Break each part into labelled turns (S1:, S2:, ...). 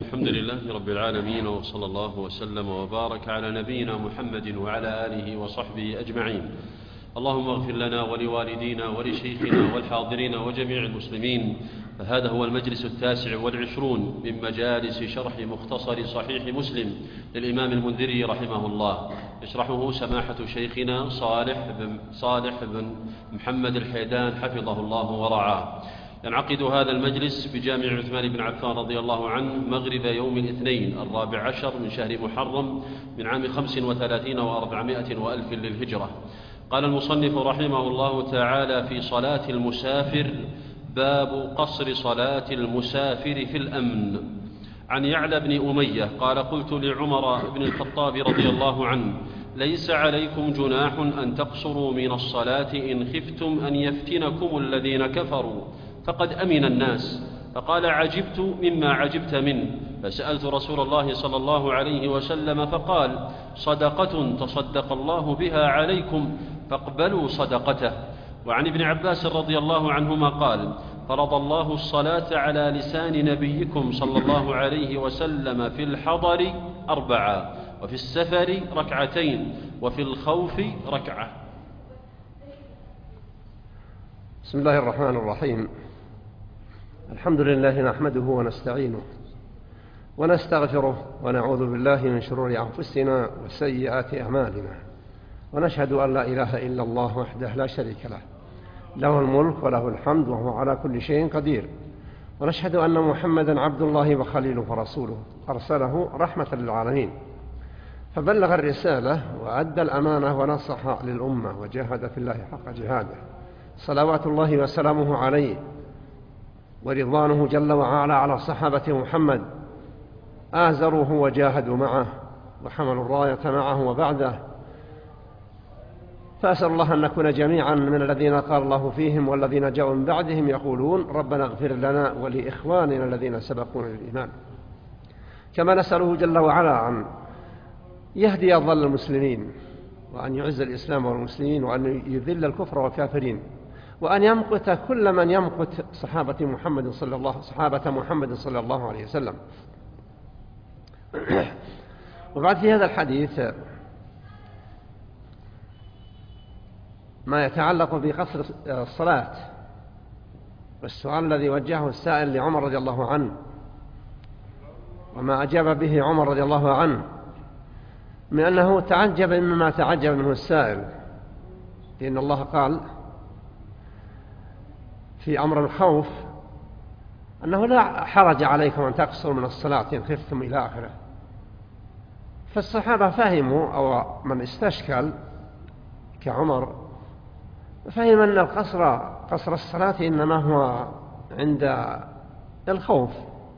S1: الحمد لله رب العالمين، وصلى الله وسلم وبارك على نبينا محمد وعلى آله وصحبه أجمعين. اللهم اغفر لنا ولوالدينا ولشيخنا والحاضرين وجميع المسلمين. فهذا هو المجلس 29 من مجالس شرح مختصر صحيح مسلم للإمام المنذري رحمه الله، يشرحه سماحة شيخنا صالح بن محمد الحيدان حفظه الله ورعاه. ينعقد هذا المجلس بجامع عثمان بن عفان رضي الله عنه مغرب يوم الاثنين 14 من شهر محرم من عام 35 و400 وألف للهجرة. قال المصنف رحمه الله تعالى: في صلاة المسافر، باب قصر صلاة المسافر في الأمن. عن يعلى بن أمية قال: قلت لعمر بن الخطاب رضي الله عنه: ليس عليكم جناح أن تقصروا من الصلاة إن خفتم أن يفتنكم الذين كفروا فقد أمن الناس. فقال: عجبت مما عجبت منه، فسألت رسول الله صلى الله عليه وسلم فقال: صدقة تصدق الله بها عليكم فاقبلوا صدقته. وعن ابن عباس رضي الله عنهما قال: فرض الله الصلاة على لسان نبيكم صلى الله عليه وسلم في الحضر 4، وفي السفر 2، وفي الخوف 1.
S2: بسم الله الرحمن الرحيم. الحمد لله نحمده ونستعينه ونستغفره ونعوذ بالله من شرور أنفسنا وسيئات أعمالنا، ونشهد أن لا إله إلا الله وحده لا شريك له، له الملك وله الحمد وهو على كل شيء قدير. ونشهد أن محمدا عبد الله وخليله ورسوله، أرسله رحمة للعالمين، فبلغ الرسالة وأدى الأمانة ونصح للأمة وجاهد في الله حق جهاده، صلوات الله وسلامه عليه ورضوانه جل وعلا على صحابة محمد، آزروه وجاهدوا معه وحملوا الراية معه وبعده. فأسأل الله أن نكون جميعا من الذين قال الله فيهم والذين جاءوا من بعدهم يقولون: ربنا اغفر لنا ولإخواننا الذين سبقونا للإيمان. كما نسأله جل وعلا أن يهدي ضل المسلمين، وأن يعز الإسلام والمسلمين، وأن يذل الكفر والكافرين، وأن يمقت كل من يمقت صحابة محمد صلى الله عليه وسلم. وبعد في هذا الحديث ما يتعلق بقصر الصلاة، والسؤال الذي وجهه السائل لعمر رضي الله عنه، وما أجاب به عمر رضي الله عنه، من أنه تعجب مما تعجب منه السائل، لأن الله قال في أمر الخوف أنه لا حرج عليكم أن تقصروا من الصلاة إن خفتم إلى آخره. فالصحابة فهموا، أو من استشكل كعمر فهم أن قصر الصلاة إنما هو عند الخوف،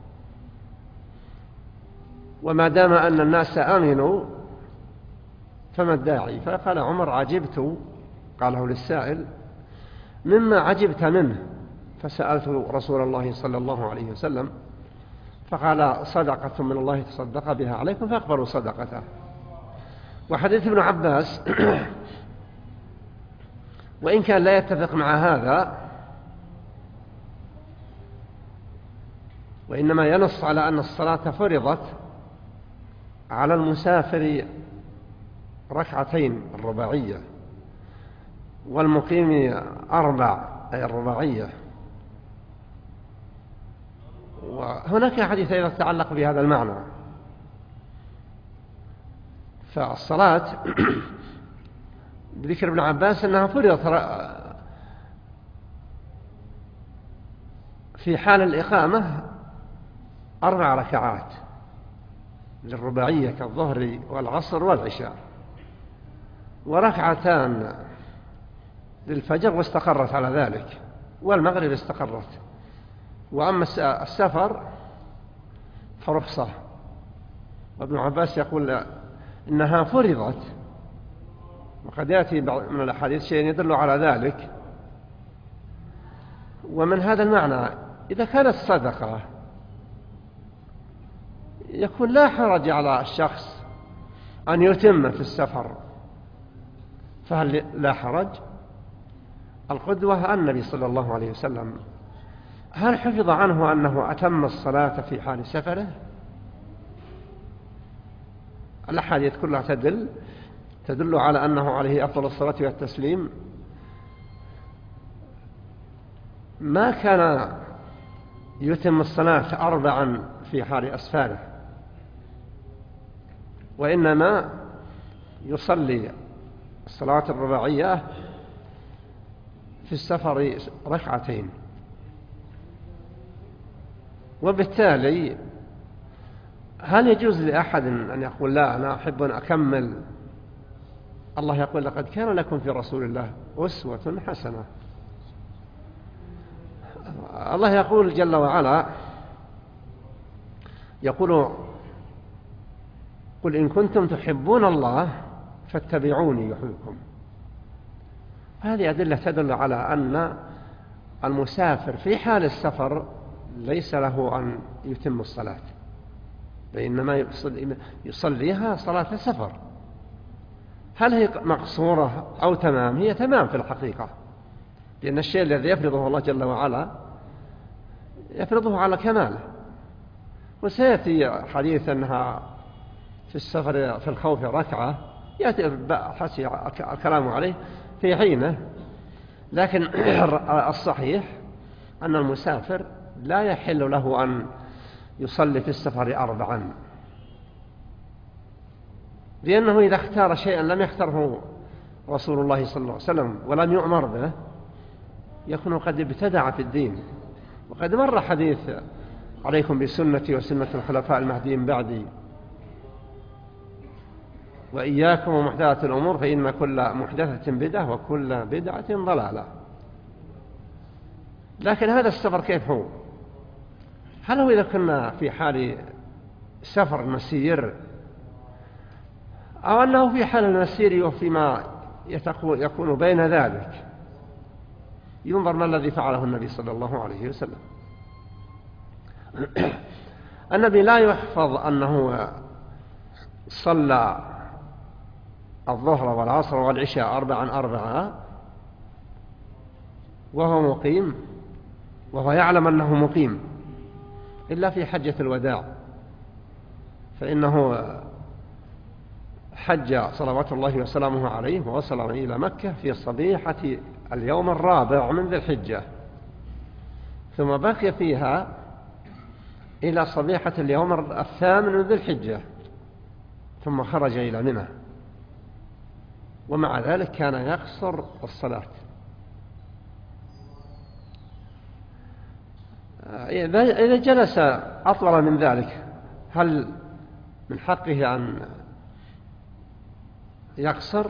S2: وما دام أن الناس آمنوا فما الداعي. فقال عمر: عجبت، قاله للسائل، مما عجبت منه. فسألت رسول الله صلى الله عليه وسلم فقال: صدقة من الله تصدق بها عليكم فاقبلوا صدقته. وحديث ابن عباس وإن كان لا يتفق مع هذا، وإنما ينص على أن الصلاة فرضت على المسافر 2 الرباعية، والمقيم 4 أي الرباعية. وهناك حديث أيضا يتعلق بهذا المعنى. فالصلاة بذكر ابن عباس أنها فرضت في حال الإقامة 4 ركعات للرباعية كالظهر والعصر والعشاء، و2 للفجر واستقرت على ذلك، والمغرب استقرت. وأما السفر فرخصة. وابن عباس يقول إنها فرضت، وقد يأتي من الأحاديث شيء يدل على ذلك. ومن هذا المعنى إذا كانت صدقة يكون لا حرج على الشخص أن يتم في السفر، فهل لا حرج؟ القدوة النبي صلى الله عليه وسلم، هل حفظ عنه أنه أتم الصلاة في حال سفره؟ الأحاديث كلها تدل على أنه عليه أفضل الصلاة والتسليم ما كان يتم الصلاة 4 في حال أسفاره، وإنما يصلي الصلاة الرباعية في السفر 2 وبالتالي هل يجوز لأحد أن يقول لا أنا أحب أن أكمل؟ الله يقول لقد كان لكم في رسول الله أسوة حسنة. الله يقول جل وعلا يقول قل إن كنتم تحبون الله فاتبعوني يحببكم. هذه أدلة تدل على أن المسافر في حال السفر ليس له أن يتم الصلاة، وإنما يصليها صلاة السفر. هل هي مقصورة أو تمام؟ هي تمام في الحقيقة، لأن الشيء الذي يفرضه الله جل وعلا يفرضه على كماله. وسيأتي حديث أنها في السفر في الخوف 1 يأتي الكلام عليه في حينه، لكن الصحيح أن المسافر لا يحل له أن يصلي في السفر 4، لأنه إذا اختار شيئا لم يختره رسول الله صلى الله عليه وسلم ولم يؤمر به يكون قد ابتدع في الدين. وقد مر حديث عليكم بسنتي وسنة الخلفاء المهديين بعدي وإياكم ومحدثات الأمور فإن كل محدثة بدعة وكل بدعة ضلالة. لكن هذا السفر كيف هو؟ هل هو إذا كنا في حال سفر مسير، أو أنه في حال المسير وفيما يكون بين ذلك؟ ينظر ما الذي فعله النبي صلى الله عليه وسلم. النبي لا يحفظ أنه صلى الظهر والعصر والعشاء 4 وهو مقيم، وهو يعلم أنه مقيم، إلا في حجة الوداع، فإنه حج صلوات الله وسلامه عليه ووصل إلى مكة في صبيحة اليوم 4 من ذي الحجة، ثم بقي فيها إلى صبيحة اليوم 8 من ذي الحجة، ثم خرج إلى منى، ومع ذلك كان يقصر الصلاة. إذا جلس أطول من ذلك هل من حقه أن يقصر؟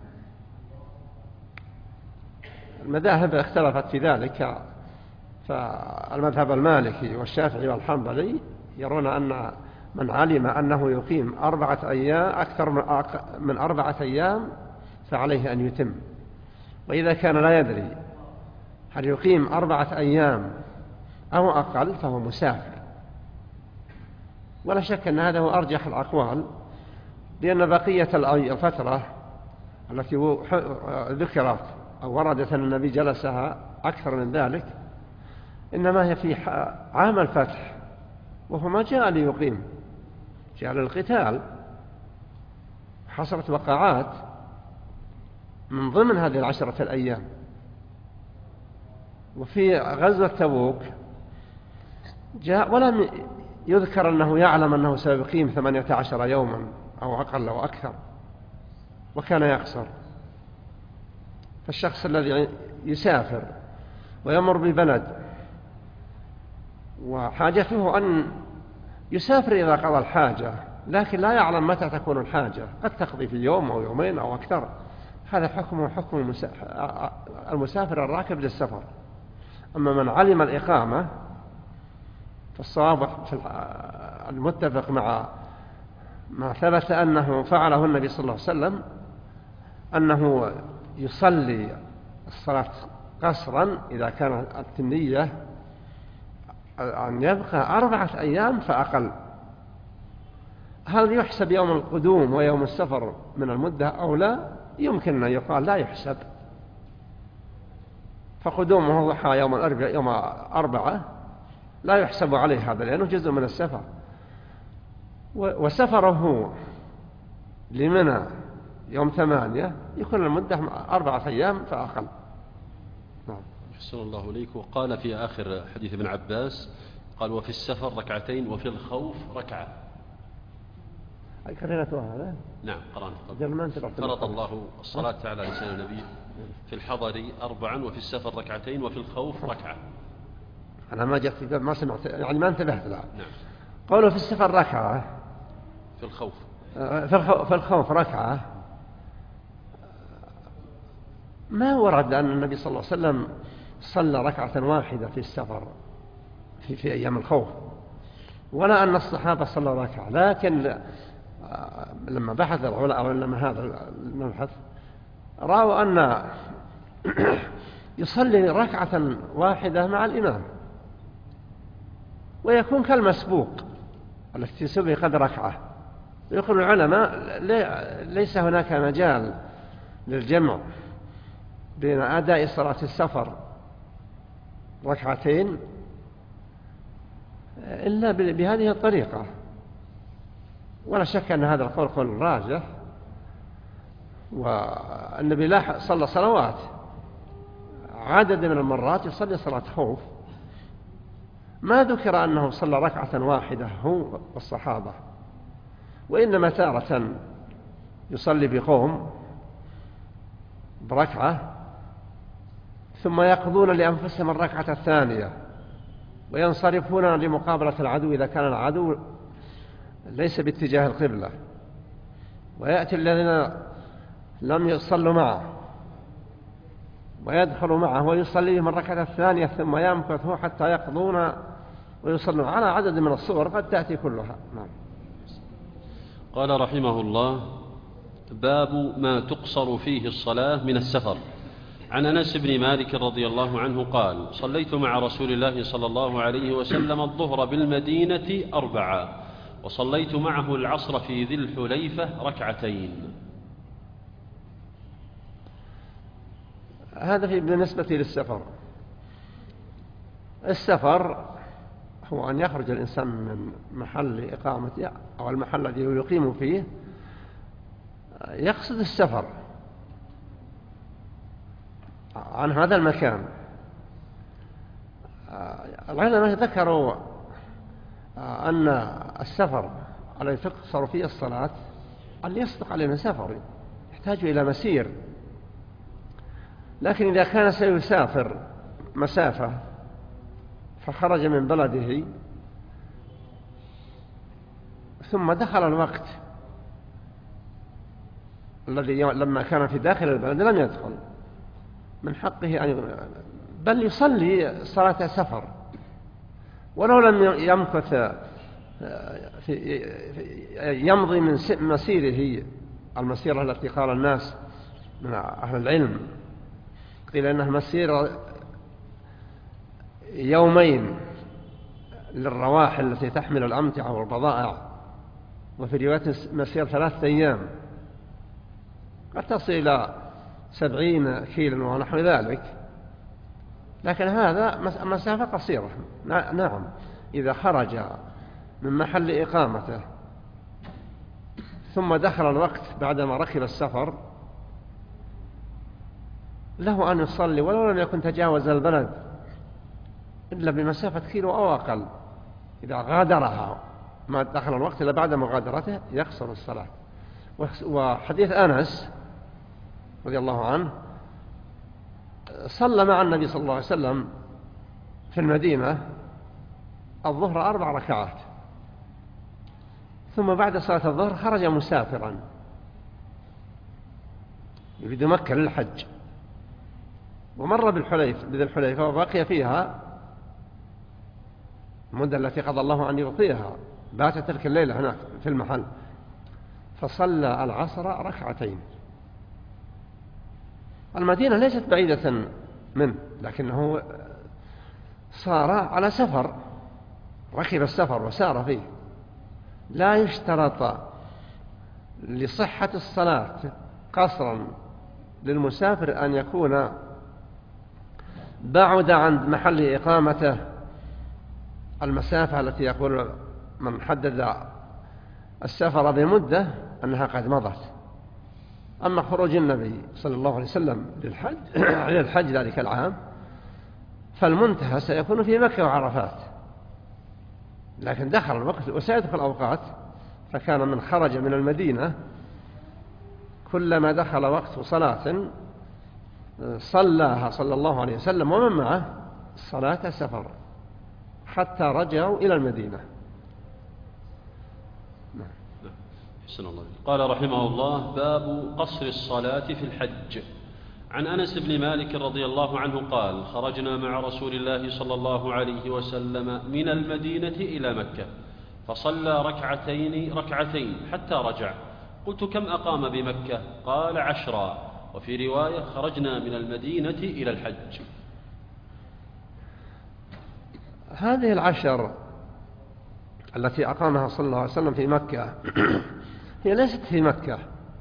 S2: المذاهب اختلفت في ذلك، فالمذهب المالكي والشافعي والحنبلي يرون أن من علم أنه يقيم 4 أيام أكثر من 4 أيام فعليه أن يتم، وإذا كان لا يدري هل يقيم 4 أيام أو أقل فهو مسافر. ولا شك أن هذا هو أرجح الأقوال، لأن بقية الفترة التي ذكرت أو وردت أن النبي جلسها أكثر من ذلك إنما هي في عام الفتح، وهو ما جاء ليقيم، جاء للقتال. حصلت وقعات من ضمن هذه 10 الأيام. وفي غزوة تبوك جاء ولم يذكر أنه يعلم أنه سيقيم 18 يوما أو أقل أو أكثر، وكان يقصر. فالشخص الذي يسافر ويمر ببلد وحاجته أن يسافر إذا قضى الحاجة، لكن لا يعلم متى تكون الحاجة، قد تقضي في يوم أو يومين أو أكثر، هذا حكم المسافر الراكب للسفر. أما من علم الإقامة فالصواب المتفق مع ما ثبت أنه فعله النبي صلى الله عليه وسلم أنه يصلي الصلاة قصرا إذا كانت النية أن يبقى 4 أيام فأقل. هل يحسب يوم القدوم ويوم السفر من المدة أو لا؟ يمكن أن يقال لا يحسب، فقدومه ضحى يوم 4 لا يحسب عليه هذا، لأنه جزء من السفر. وسفره لمنى يوم 8 يكون المدة 4 أيام فأقل. نعم.
S1: أحسن الله إليك. وقال في آخر حديث ابن عباس قال وفي السفر ركعتين وفي الخوف ركعة.
S2: أي كررتها هذا؟
S1: نعم قرأنا.
S2: فرض
S1: الله الصلاة على لسان النبي في الحضر 4 وفي السفر ركعتين وفي الخوف ركعة.
S2: أنا ما جت ما سمعت يعني ما انتبهت لها.
S1: نعم.
S2: قوله في السفر ركعة
S1: في الخوف
S2: في الخوف ركعة ما ورد أن النبي صلى الله عليه وسلم صلى ركعة واحدة في السفر في أيام الخوف، ولا أن الصحابة صلوا ركعة. لكن لما بحث العلماء هذا المبحث رأوا أن يصلي ركعة واحدة مع الإمام ويكون كالمسبوق التي سبقت ركعة. يقول العلماء ليس هناك مجال للجمع بين أداء صلاة السفر ركعتين إلا بهذه الطريقة، ولا شك أن هذا القول قول راجح. والنبي صلى صلوات عدد من المرات يصلي صلاة خوف، ما ذكر أنه صلى ركعة واحدة هو والصحابة، وإنما تارة يصلي بقوم بركعة ثم يقضون لأنفسهم الركعة الثانية وينصرفون لمقابلة العدو إذا كان العدو ليس باتجاه القبلة، ويأتي الذين لم يصلوا معه ويدخلوا معه ويصلي بهم الركعة الثانية ثم يمكث هو حتى يقضون ويصلون على عدد من الصور قد تأتي كلها. نعم.
S1: قال رحمه الله: باب ما تقصر فيه الصلاة من السفر. عن أنس بن مالك رضي الله عنه قال: صليت مع رسول الله صلى الله عليه وسلم الظهر بالمدينة 4 وصليت معه العصر في ذي الحليفة 2.
S2: هذا بالنسبة للسفر. السفر هو أن يخرج الإنسان من محل إقامته أو المحل الذي يقيم فيه يقصد السفر عن هذا المكان. العلماء ذكروا أن السفر الذي تقصر فيه الصلاة اللي يصدق علينا سفر يحتاج إلى مسير، لكن إذا كان سيسافر مسافة فخرج من بلده ثم دخل الوقت الذي لما كان في داخل البلد لم يدخل، من حقه أن بل يصلي صلاة سفر ولو لم يمكث يمضي من مسيره المسيرة التي قال الناس من أهل العلم قيل إنها مسيرة 2 للرواحل التي تحمل الأمتعة والبضائع، وفي رواية مسير 3 أيام قد تصل إلى 70 كيلو ونحو ذلك، لكن هذا مسافة قصيرة. نعم، إذا خرج من محل إقامته ثم دخل الوقت بعدما ركب السفر له أن يصلي ولو لم يكن تجاوز البلد إلا بمسافة كيلو أو أقل. إذا غادرها ما دخل الوقت إلا بعد مغادرته يقصر الصلاة. وحديث أنس رضي الله عنه صلى مع النبي صلى الله عليه وسلم في المدينة الظهر 4 ركعات، ثم بعد صلاة الظهر خرج مسافرا يريد مكة للحج، ومر بذي الحليفة وبقي فيها المدة التي قضى الله أن يعطيها، بات تلك الليلة هناك في المحل، فصلى العصر 2. المدينة ليست بعيدة منه، لكنه صار على سفر، ركب السفر وسار فيه. لا يشترط لصحة الصلاة قصرا للمسافر أن يكون بعد عن محل إقامته المسافة التي يقول من حدد السفر بمدة أنها قد مضت. أما خروج النبي صلى الله عليه وسلم للحج ذلك العام فالمنتهى سيكون في مكة وعرفات، لكن دخل الوقت وسيدخل أوقات، فكان من خرج من المدينة كلما دخل وقت صلاة صلاها صلى الله عليه وسلم ومن معه صلاة سفر حتى رجعوا إلى المدينة.
S1: حسن الله. قال رحمه الله: باب قصر الصلاة في الحج. عن أنس بن مالك رضي الله عنه قال: خرجنا مع رسول الله صلى الله عليه وسلم من المدينة إلى مكة فصلى ركعتين حتى رجع. قلت: كم أقام بمكة؟ قال: 10. وفي رواية: خرجنا من المدينة إلى الحج.
S2: هذه 10 التي أقامها صلى الله عليه وسلم في مكة هي ليست في مكة،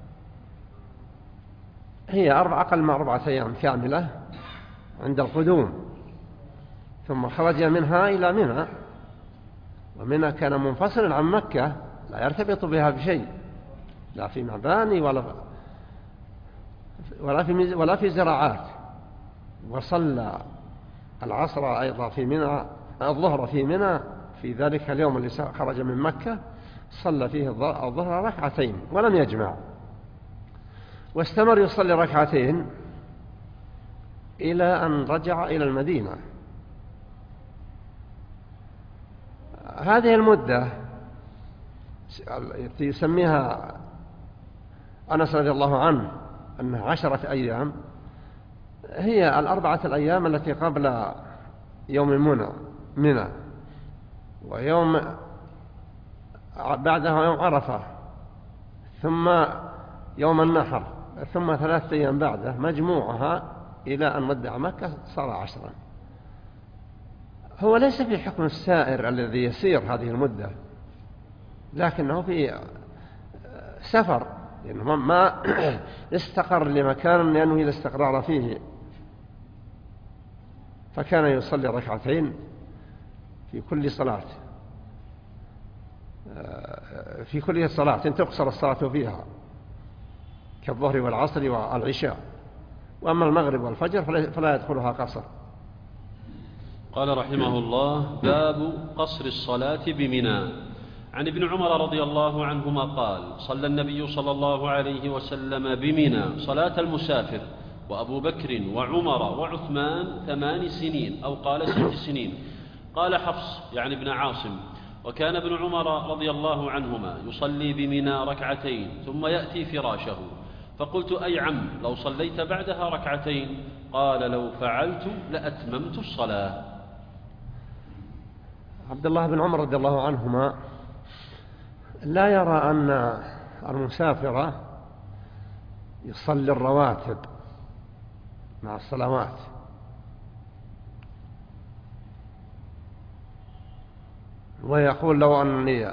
S2: هي أقل من 4 أيام كاملة عند القدوم، ثم خرج منها إلى منى، ومنى كان منفصلا عن مكة لا يرتبط بها بشيء، لا في مباني ولا في زراعات. وصلى العصر أيضا في منى، الظهر في منى في ذلك اليوم اللي خرج من مكة، صلى فيه الظهر 2 ركعتين ولم يجمع، واستمر يصلي 2 ركعتين إلى أن رجع إلى المدينة. هذه المدة التي يسميها أنس رضي الله عنه أنها 10 أيام هي 4 الأيام التي قبل يوم منى، ويوم بعدها يوم عرفة، ثم يوم النحر، ثم 3 أيام بعده، مجموعها إلى أن ودع مكة صار 10. هو ليس في حكم السائر الذي يسير هذه المدة، لكنه في سفر، لأنه ما استقر لمكان ينوي الاستقرار فيه، فكان يصلي 2 ركعتين في كل صلاة، تقصر الصلاة فيها كالظهر والعصر والعشاء، وأما المغرب والفجر فلا يدخلها قصر.
S1: قال رحمه الله: باب قصر الصلاة بمنى. عن ابن عمر رضي الله عنهما قال: صلى النبي صلى الله عليه وسلم بمنى صلاة المسافر وأبو بكر وعمر وعثمان 8 سنين أو قال 6 سنين. قال حفص يعني ابن عاصم: وكان ابن عمر رضي الله عنهما يصلي بمنى 2 ركعتين ثم يأتي فراشه. فقلت: أي عم لو صليت بعدها 2 ركعتين؟ قال: لو فعلت لأتممت الصلاة.
S2: عبد الله بن عمر رضي الله عنهما لا يرى أن المسافر يصلي الرواتب مع الصلوات، ويقول: لو أني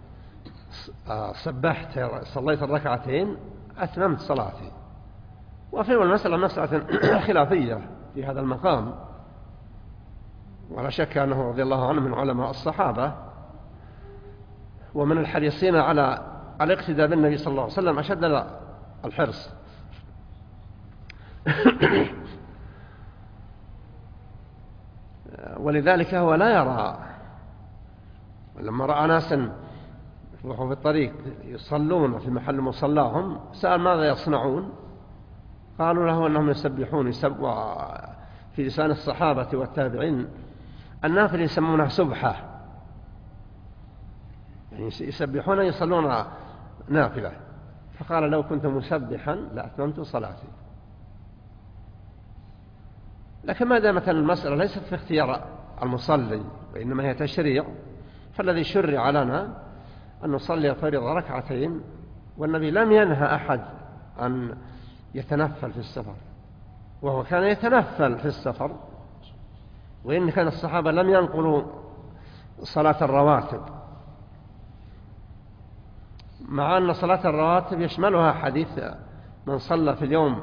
S2: سبحت صليت 2 ركعتين أتممت صلاتي. وفي المسألة مسألة خلافية في هذا المقام، ولا شك أنه رضي الله عنه من علماء الصحابة ومن الحريصين على الاقتداء بالنبي صلى الله عليه وسلم أشد الحرص. ولذلك هو لا يرى، لما رأى ناسا يروحوا في الطريق يصلون في محل مصلاهم سأل: ماذا يصنعون؟ قالوا له أنهم يسبحون. في لسان الصحابة والتابعين النافل يسمونها سبحة، يعني يسبحون يصلون نافلة. فقال: لو كنت مسبحا لأتممت صلاتي. لكن ما دامت المسألة ليست في اختيار المصلي وإنما هي تشريع، فالذي شرع لنا أن نصلي الفريضة 2 ركعتين، والنبي لم ينهى أحد أن يتنفل في السفر، وهو كان يتنفل في السفر، وإن كان الصحابة لم ينقلوا صلاة الرواتب، مع أن صلاة الرواتب يشملها حديث: من صلى في اليوم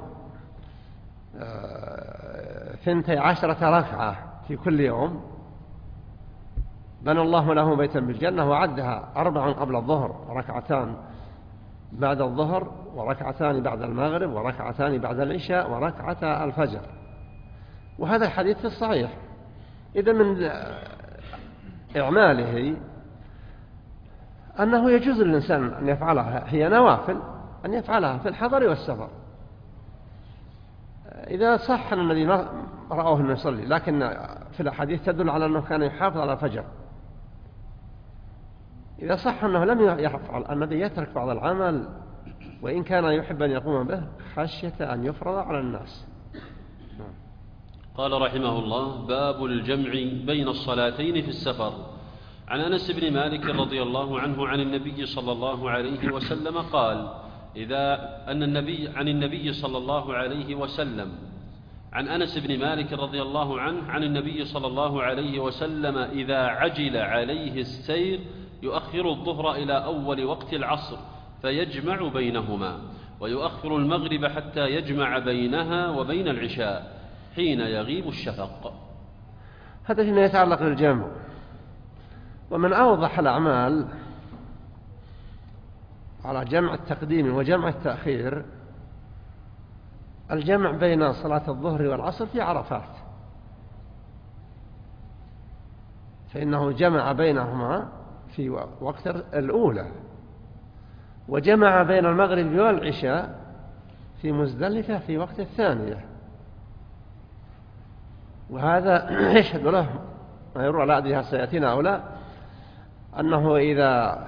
S2: 12 ركعة في كل يوم بنى الله له بيتا بالجنة، وعدها 4 قبل الظهر، 2 بعد الظهر، وركعتان بعد المغرب، وركعتان بعد العشاء، وركعة الفجر. وهذا الحديث في الصحيح. إذا من إعماله أنه يجوز للإنسان أن يفعلها، هي نوافل أن يفعلها في الحضر والسفر. إذا صح أن النبي ما رأوه أنه يصلي، لكن في الحديث تدل على أنه كان يحافظ على الفجر. إذا صح أنه لم يفعل، النبي يترك بعض العمل وإن كان يحب أن يقوم به خشية أن يفرض على الناس.
S1: قال رحمه الله: باب الجمع بين الصلاتين في السفر. عن أنس بن مالك رضي الله عنه عن النبي صلى الله عليه وسلم قال: عن النبي صلى الله عليه وسلم، عن أنس بن مالك رضي الله عنه عن النبي صلى الله عليه وسلم: إذا عجل عليه السير يؤخر الظهر إلى أول وقت العصر فيجمع بينهما، ويؤخر المغرب حتى يجمع بينها وبين العشاء حين يغيب الشفق.
S2: هذا فيما يتعلق بالجمع. ومن أوضح الأعمال على جمع التقديم وجمع التأخير الجمع بين صلاة الظهر والعصر في عرفات، فإنه جمع بينهما في وقت الأولى، وجمع بين المغرب والعشاء في مزدلفة في وقت الثانية. وهذا يشهد له ما يروى على أديها سيأتينا أولا، أنه إذا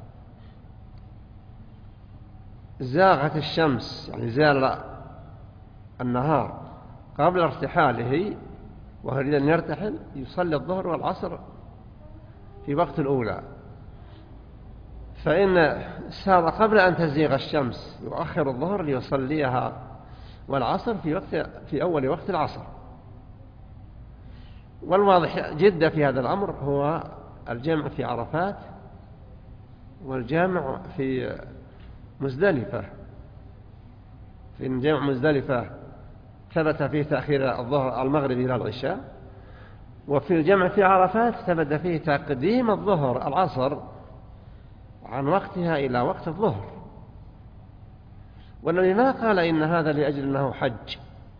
S2: زاغت الشمس، يعني زال النهار قبل ارتحاله وهو يريد أن يرتحل، يصلي الظهر والعصر في وقت الأولى. فإن سار قبل أن تزيغ الشمس يؤخر الظهر ليصليها والعصر في أول وقت العصر. والواضح جدا في هذا الأمر هو الجمع في عرفات والجمع في مزدلفة. في الجمع مزدلفة ثبت فيه تأخير الظهر المغرب إلى العشاء، وفي الجمع في عرفات ثبت فيه تقديم الظهر العصر عن وقتها إلى وقت الظهر. والنبي ما قال إن هذا لأجل أنه حج،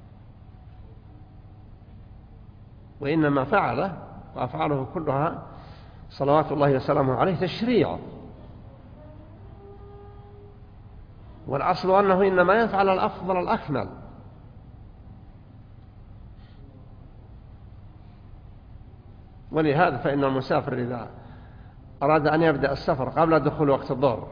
S2: وإنما فعله وأفعاله كلها صلوات الله وسلامه عليه تشريع. والأصل أنه إنما يفعل الأفضل الأكمل. ولهذا فإن المسافر إذا أراد أن يبدأ السفر قبل دخول وقت الظهر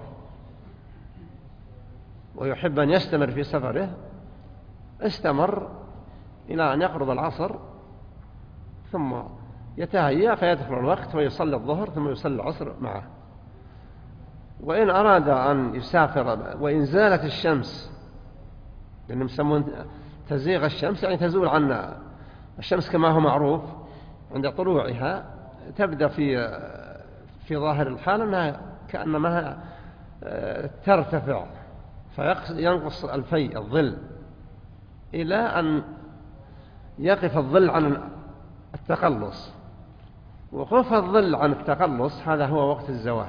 S2: ويحب أن يستمر في سفره، استمر إلى أن يقرب العصر ثم يتهيأ فيدخل الوقت ويصلي الظهر ثم يصلي العصر معه. وإن أراد أن يسافر وإن زالت الشمس، لأنهم يسمون تزيغ الشمس يعني تزول عنا الشمس كما هو معروف عند طلوعها، تبدأ في ظاهر الحال أنها كأنما ترتفع فينقص الفيء الظل إلى أن يقف الظل عن التقلص. وقف الظل عن التقلص هذا هو وقت الزوال،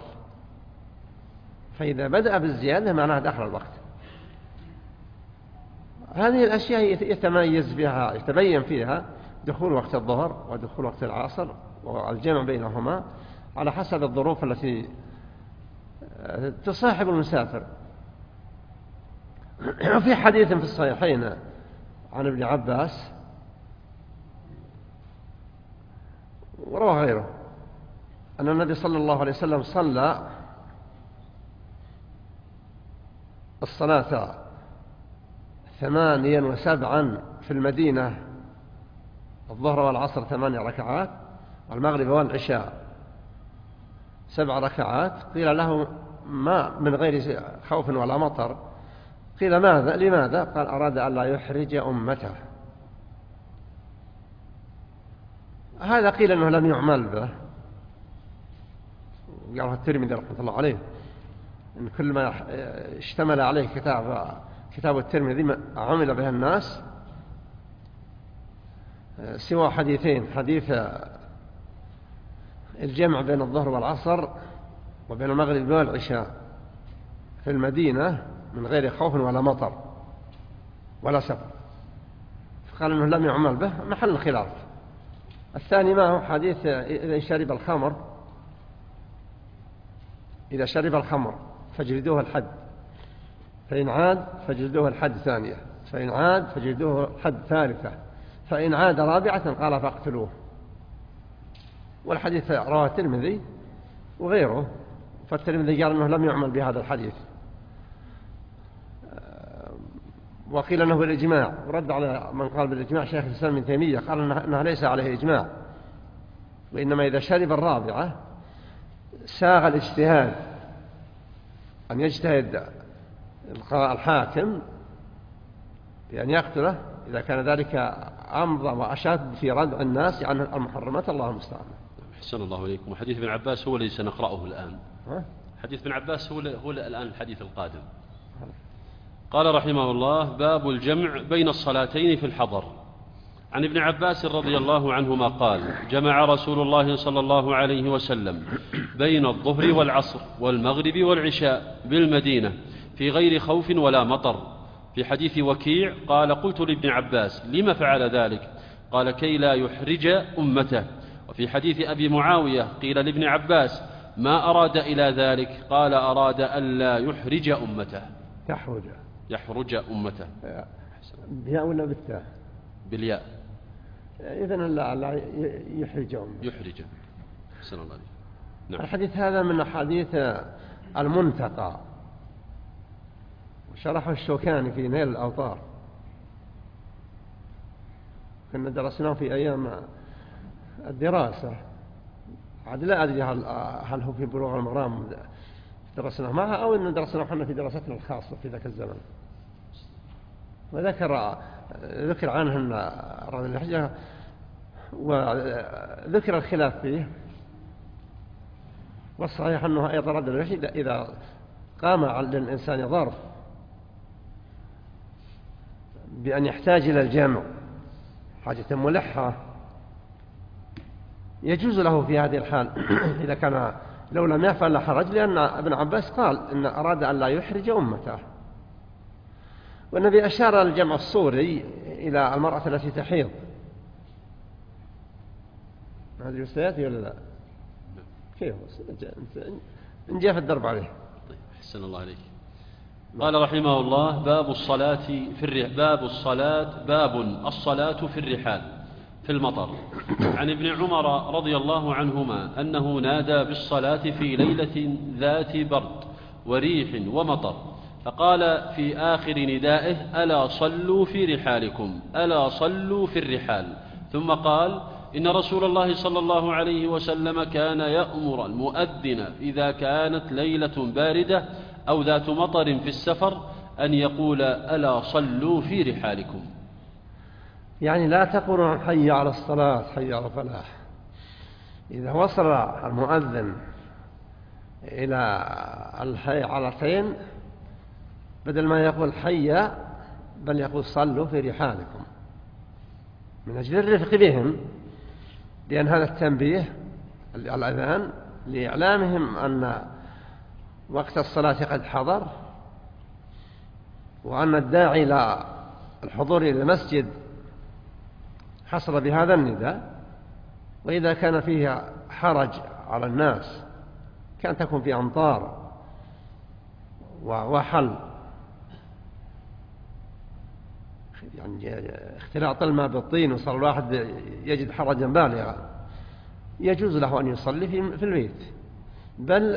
S2: فإذا بدأ بالزيادة معناها دخل الوقت. هذه الأشياء يتميز بها يتبين فيها دخول وقت الظهر ودخول وقت العصر والجمع بينهما على حسب الظروف التي تصاحب المسافر. وفي حديث في الصحيحين عن ابن عباس وروى غيره أن النبي صلى الله عليه وسلم صلى الصلاة 8 و7 في المدينة، الظهر والعصر 8 ركعات، والمغرب والعشاء 7 ركعات. قيل له ما من غير خوف ولا مطر، قيل ماذا لماذا؟ قال أراد أن لا يحرج أمته. هذا قيل أنه لم يعمل به، قاله الترمذي رحمه الله عليه إن كل ما اشتمل عليه كتاب الترمذي عمل به الناس سوى حديثين: حديث الجمع بين الظهر والعصر وبين المغرب والعشاء في المدينة من غير خوف ولا مطر ولا سفر، فقال أنه لم يعمل به، محل خلاف. الثاني ما هو حديث إذا شرب الخمر فاجلدوه الحد، فإن عاد فاجلدوه الحد ثانية، فإن عاد فاجلدوه الحد ثالثة، فإن عاد رابعة قال فاقتلوه. والحديث رواه الترمذي وغيره، فالترمذي قال أنه لم يعمل بهذا الحديث، وقيل أنه بالإجماع، ورد على من قال بالإجماع شيخ الإسلام ابن تيمية، قال أنه ليس عليه إجماع، وإنما إذا شرب الرابعة ساغ الاجتهاد أن يجتهد الحاكم بأن يقتله إذا كان ذلك أمضى وأشد في ردع الناس عن المحرمات. الله المستعان.
S1: أحسن الله إليكم. وحديث ابن عباس هو الذي سنقرأه الآن. حديث ابن عباس هو الآن الحديث القادم. قال رحمه الله: باب الجمع بين الصلاتين في الحضر. عن ابن عباس رضي الله عنهما قال: جمع رسول الله صلى الله عليه وسلم بين الظهر والعصر والمغرب والعشاء بالمدينة في غير خوف ولا مطر. في حديث وكيع قال: قلت لابن عباس: لما فعل ذلك؟ قال: كي لا يحرج أمته. وفي حديث أبي معاوية قيل لابن عباس: ما أراد إلى ذلك؟ قال: أراد ألا يحرج أمته. يحرج أمته.
S2: بياء ولا بالتاء؟
S1: بالياء.
S2: إذن لا يحرج أمته.
S1: يحرج. أحسن الله عليك. نعم.
S2: الحديث هذا من أحاديث المنتقى، وشرحه الشوكاني في نيل الأوطار، كنا درسناه في أيام الدراسة، عاد لا أدري هل هو في بلوغ المرام درسناه معها أو إنه درسناه حنا في دراستنا الخاصة في ذاك الزمن. وذكر عنه أن رمي الحجة، وذكر الخلاف فيه، والصحيح أنه أيضا رد الوحي إذا قام على الإنسان ظرف بأن يحتاج إلى الجمع حاجة ملحة يجوز له في هذه الحال إذا كان لو لم يفعل لا حرج، لأن ابن عباس قال إن أراد أن لا يحرج أمته. والنبي أشار الجمع الصوري إلى المرأة التي تحيض. هذه يستياتي ولا لا؟ كيف نجي في الدرب عليه.
S1: طيب أحسن الله عليك. قال رحمه الله: باب الصلاة في الرحال في المطر. عن ابن عمر رضي الله عنهما أنه نادى بالصلاة في ليلة ذات برد وريح ومطر، فقال في آخر ندائه: ألا صلوا في رحالكم، ألا صلوا في الرحال. ثم قال: إن رسول الله صلى الله عليه وسلم كان يأمر المؤذن إذا كانت ليلة باردة أو ذات مطر في السفر أن يقول: ألا صلوا في رحالكم.
S2: يعني لا تقولوا حي على الصلاة حي على الفلاح. إذا وصل المؤذن إلى الحي علتين، بدل ما يقول حي بل يقول صلوا في رحالكم، من أجل الرفق بهم، لأن هذا التنبيه الأذان لإعلامهم أن وقت الصلاة قد حضر، وأن الداعي إلى الحضور إلى المسجد حصل بهذا النداء. وإذا كان فيها حرج على الناس كان تكون في أمطار وحل، يعني اختلاط الماء بالطين وصار الواحد يجد حرجا بالغا، يجوز له أن يصلي في البيت. بل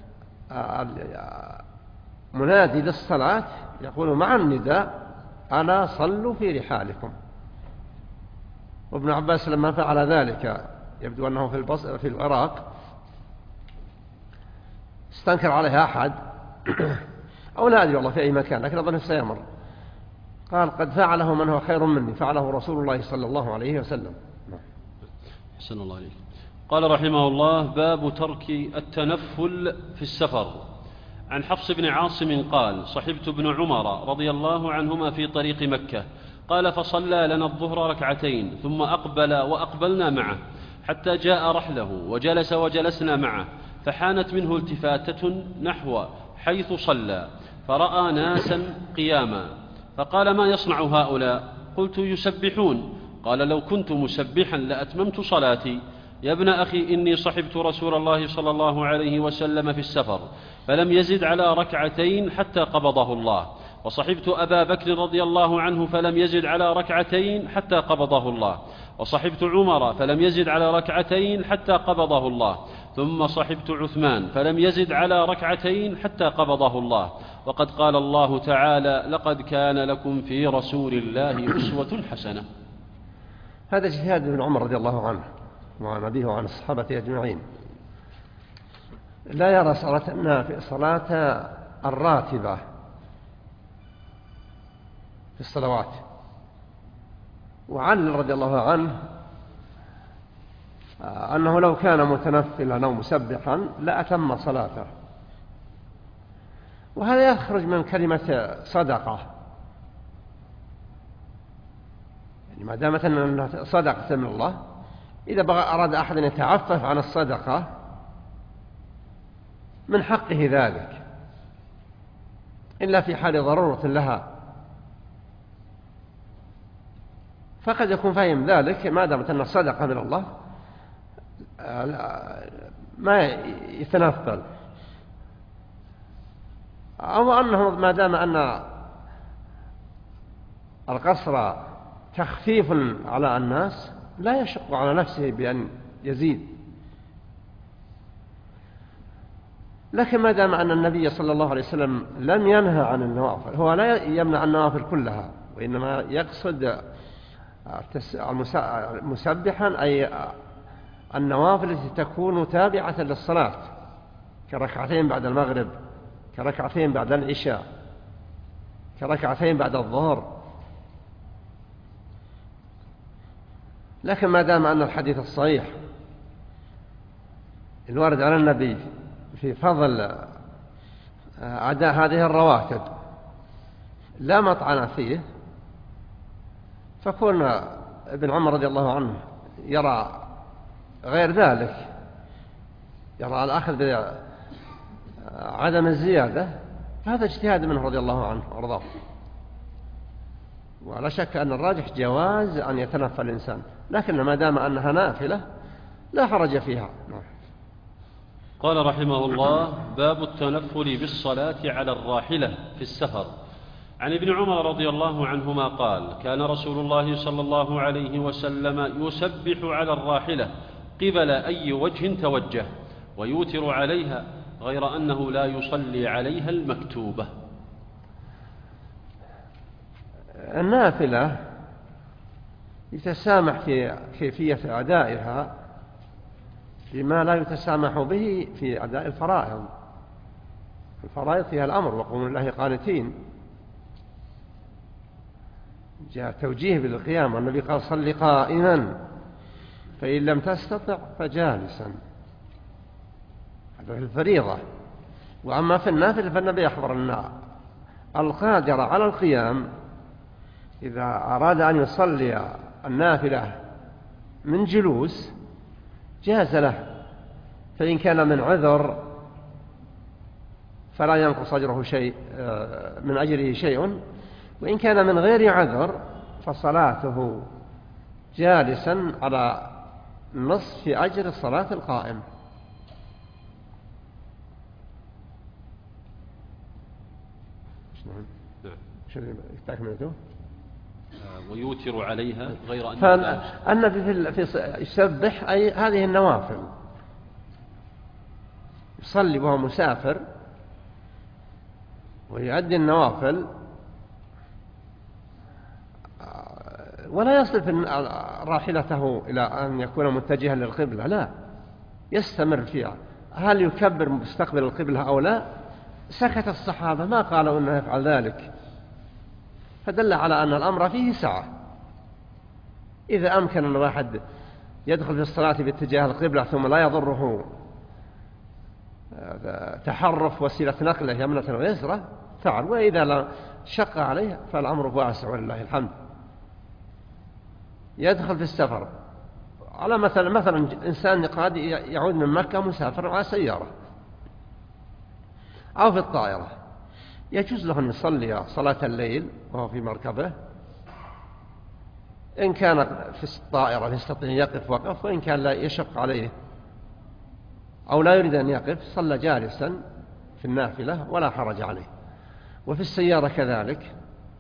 S2: منادي للصلاة يقول مع النداء: ألا صلوا في رحالكم. وابن عباس لما فعل ذلك، يبدو أنه في العراق، استنكر عليه أحد أو لا أدري والله في أي مكان، لكن أظنه سيمر، قال: قد فعله من هو خير مني، فعله رسول الله صلى الله عليه وسلم.
S1: حسن الله عليك. قال رحمه الله: باب ترك التنفل في السفر. عن حفص بن عاصم قال: صحبت ابن عمر رضي الله عنهما في طريق مكة، قال: فصلى لنا الظهر ركعتين ثم أقبل وأقبلنا معه حتى جاء رحله وجلس وجلسنا معه، فحانت منه التفاتة نحو حيث صلى فرأى ناسا قياما فقال: ما يصنع هؤلاء؟ قلت: يسبحون. قال: لو كنت مسبحا لأتممت صلاتي. يا ابن أخي، إني صحبت رسول الله صلى الله عليه وسلم في السفر فلم يزد على ركعتين حتى قبضه الله، وصحبت أبا بكر رضي الله عنه فلم يزد على ركعتين حتى قبضه الله، وصحبت عمر فلم يزد على ركعتين حتى قبضه الله، ثم صحبت عثمان فلم يزد على ركعتين حتى قبضه الله. وقد قال الله تعالى: لقد كان لكم في رسول الله أسوة حسنة.
S2: هذا اجتهاد ابن عمر رضي الله عنه وعن أبيه وعن الصحابة أجمعين. لا يرى صلاة الراتبة في الصلوات. وعلي رضي الله عنه أنه لو كان متنفلا أو مسبحا لأتم صلاته، وهذا يخرج من كلمة صدقة، يعني ما دامت أنها صدقة من الله، إذا أراد أحد أن يتعفف عن الصدقة من حقه ذلك، إلا في حال ضرورة لها، فقد يكون فاهم ذلك ما دامت أنها صدقة من الله ما يتنفل، أو أنه ما دام أن القصر تخفيف على الناس لا يشق على نفسه بأن يزيد. لكن ما دام أن النبي صلى الله عليه وسلم لم ينهى عن النوافل، هو لا يمنع النوافل كلها، وإنما يقصد مسبحا أي النوافل التي تكون تابعة للصلاة، كركعتين بعد المغرب، كركعتين بعد العشاء، كركعتين بعد الظهر. لكن ما دام أن الحديث الصحيح الوارد على النبي في فضل أداء هذه الرواتب لا مطعن فيه، فكون ابن عمر رضي الله عنه يرى غير ذلك، يرى الأخذ بعدم الزيادة، فهذا اجتهاد منه رضي الله عنه وارضاه. ولا شك أن الراجح جواز أن يتنفل الإنسان، لكن ما دام أنها نافلة لا حرج فيها.
S1: قال رحمه الله: باب التنفل بالصلاة على الراحلة في السفر. عن ابن عمر رضي الله عنهما قال: كان رسول الله صلى الله عليه وسلم يسبح على الراحلة قبل أي وجه توجه ويوتر عليها، غير أنه لا يصلي عليها المكتوبة.
S2: النافلة يتسامح في كيفية أدائها بما لا يتسامح به في أداء الفرائض. الفرائض فيها الأمر: وقوموا لله قانتين. جاء توجيه بالقيام، النبي قال: صل قائما فإن لم تستطع فجالسا. هذا في الفريضة. وأما في النافلة فالنبي أخبر أن القادر على القيام إذا أراد أن يصلي النافلة من جلوس جاز له، فإن كان من عذر فلا ينقص أجره شيء من أجره شيء، وإن كان من غير عذر فصلاته جالسا على نصف أجر الصلاة القائم. شو تكملته؟
S1: ويوتر عليها، غير
S2: أن في يسبح أي هذه النوافل، يصلي وهو مسافر ويؤدي النوافل، ولا يصرف راحلته إلى أن يكون متجها للقبلة، لا، يستمر فيها. هل يكبر مستقبل القبلة أو لا؟ سكت الصحابة ما قالوا أنه يفعل ذلك، فدل على أن الأمر فيه سعة. إذا أمكن أن واحد يدخل في الصلاة باتجاه القبلة ثم لا يضره تحرف وسيلة نقله يمنة ويسرى فعل، وإذا لا شق عليه فالأمر واسع ولله الحمد. يدخل في السفر على مثلا إنسان قاد يعود من مكة مسافر على سيارة، أو في الطائرة يجوز له أن يصلي صلاة الليل وهو في مركبه، إن كان في الطائرة يستطيع يقف وقف، وإن كان لا يشق عليه أو لا يريد أن يقف صلى جالسا في النافلة ولا حرج عليه. وفي السيارة كذلك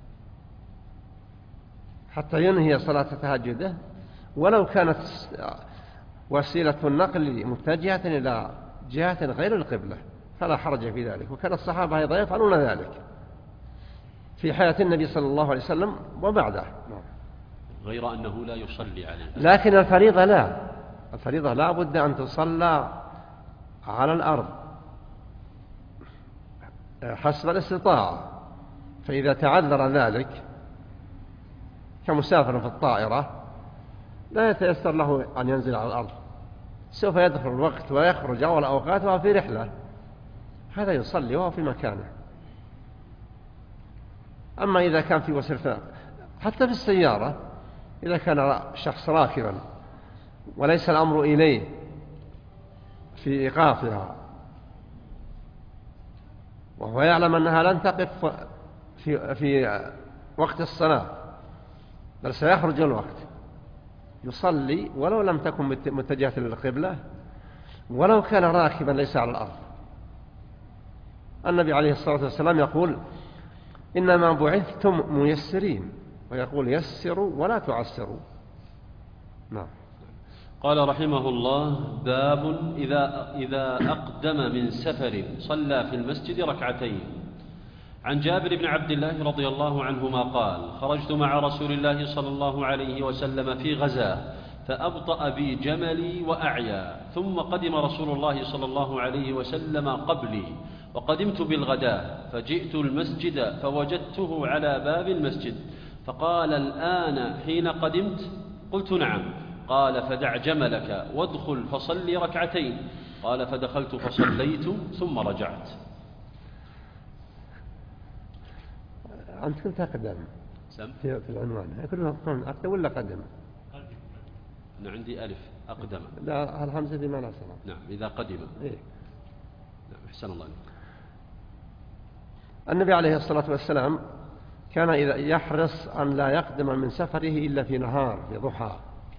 S2: حتى ينهي صلاة تهجده، ولو كانت وسيلة النقل متجهة إلى جهة غير القبلة فلا حرج في ذلك. وكان الصحابة أيضا يفعلون ذلك في حياة النبي صلى الله عليه وسلم وبعده،
S1: غير أنه لا يصلي عليه.
S2: لكن الفريضة لا، الفريضة لا بد أن تصلى على الأرض حسب الاستطاعة. فإذا تعذر ذلك كمسافر في الطائرة لا يتيسر له أن ينزل على الأرض، سوف يدخل الوقت ويخرج أول أوقات وهو في رحلة، هذا يصلي وهو في مكانه. أما إذا كان في وسيلة، حتى في السيارة إذا كان شخص راكبا وليس الأمر إليه في إيقافها وهو يعلم أنها لن تقف في وقت الصلاة بل سيخرج الوقت، يصلي ولو لم تكن متجهة للقبلة ولو كان راكبا ليس على الأرض. النبي عليه الصلاة والسلام يقول: إنما بعثتم ميسرين، ويقول: يسروا ولا تعسروا. نعم.
S1: قال رحمه الله: باب إذا أقدم من سفر صلى في المسجد ركعتين. عن جابر بن عبد الله رضي الله عنهما قال: خرجت مع رسول الله صلى الله عليه وسلم في غزاة فأبطأ بي جملي وأعيا، ثم قدم رسول الله صلى الله عليه وسلم قبلي، وقدمت بالغداة فجئت المسجد فوجدته على باب المسجد، فقال: الآن حين قدمت؟ قلت: نعم. قال: فدع جملك وادخل فصلي ركعتين. قال: فدخلت فصليت ثم رجعت.
S2: أنت كنت أقدم في العنوان، كنت أقدم ولا قدم؟
S1: أنا عندي ألف أقدم.
S2: لا، الهمزة دي ما ناسنا.
S1: نعم، إذا قدم.
S2: إيه؟
S1: نعم، أحسن الله عليك.
S2: النبي عليه الصلاة والسلام كان إذا يحرص أن لا يقدم من سفره إلا في نهار، في ضحى.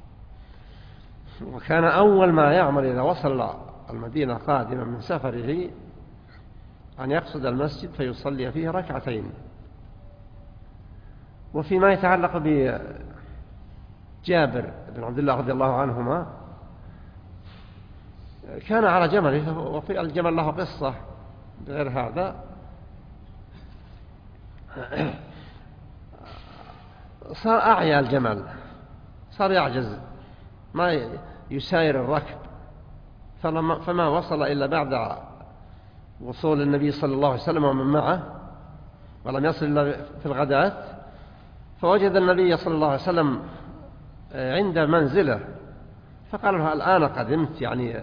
S2: وكان أول ما يعمل إذا وصل المدينة قادما من سفره أن يقصد المسجد فيصلي فيه ركعتين. وفيما يتعلق بجابر بن عبد الله رضي الله عنهما، كان على جمله، وفي الجمل له قصة غير هذا. صار أعيا الجمل، صار يعجز، ما يساير الركب، فما وصل إلا بعد وصول النبي صلى الله عليه وسلم ومن معه، ولم يصل إلا في الغداة، فوجد النبي صلى الله عليه وسلم عند منزله، فقال له: الآن قدمت، يعني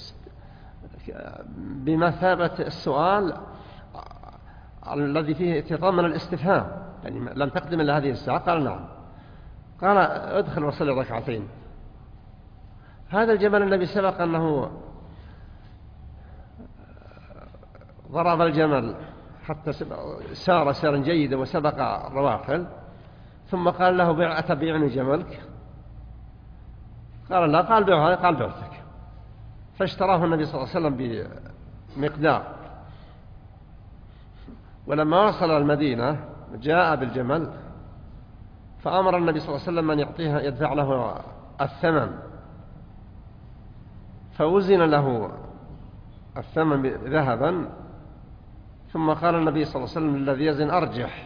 S2: بمثابة السؤال الذي فيه يتضمن الاستفهام، يعني لم تقدم إلا هذه الساعة؟ قال: نعم. قال: ادخل وصلي ركعتين. هذا الجمل الذي سبق أنه ضرب الجمل حتى سار سيرا جيدا وسبق الرواحل، ثم قال له: أتبيعني جملك؟ قال: لا. قال: بيعها. قال: بعتك. فاشتراه النبي صلى الله عليه وسلم بمقدار. ولما وصل المدينة جاء بالجمل، فأمر النبي صلى الله عليه وسلم أن يعطيه، يدفع له الثمن، فوزن له الثمن ذهبا، ثم قال النبي صلى الله عليه وسلم: الذي يزن أرجح.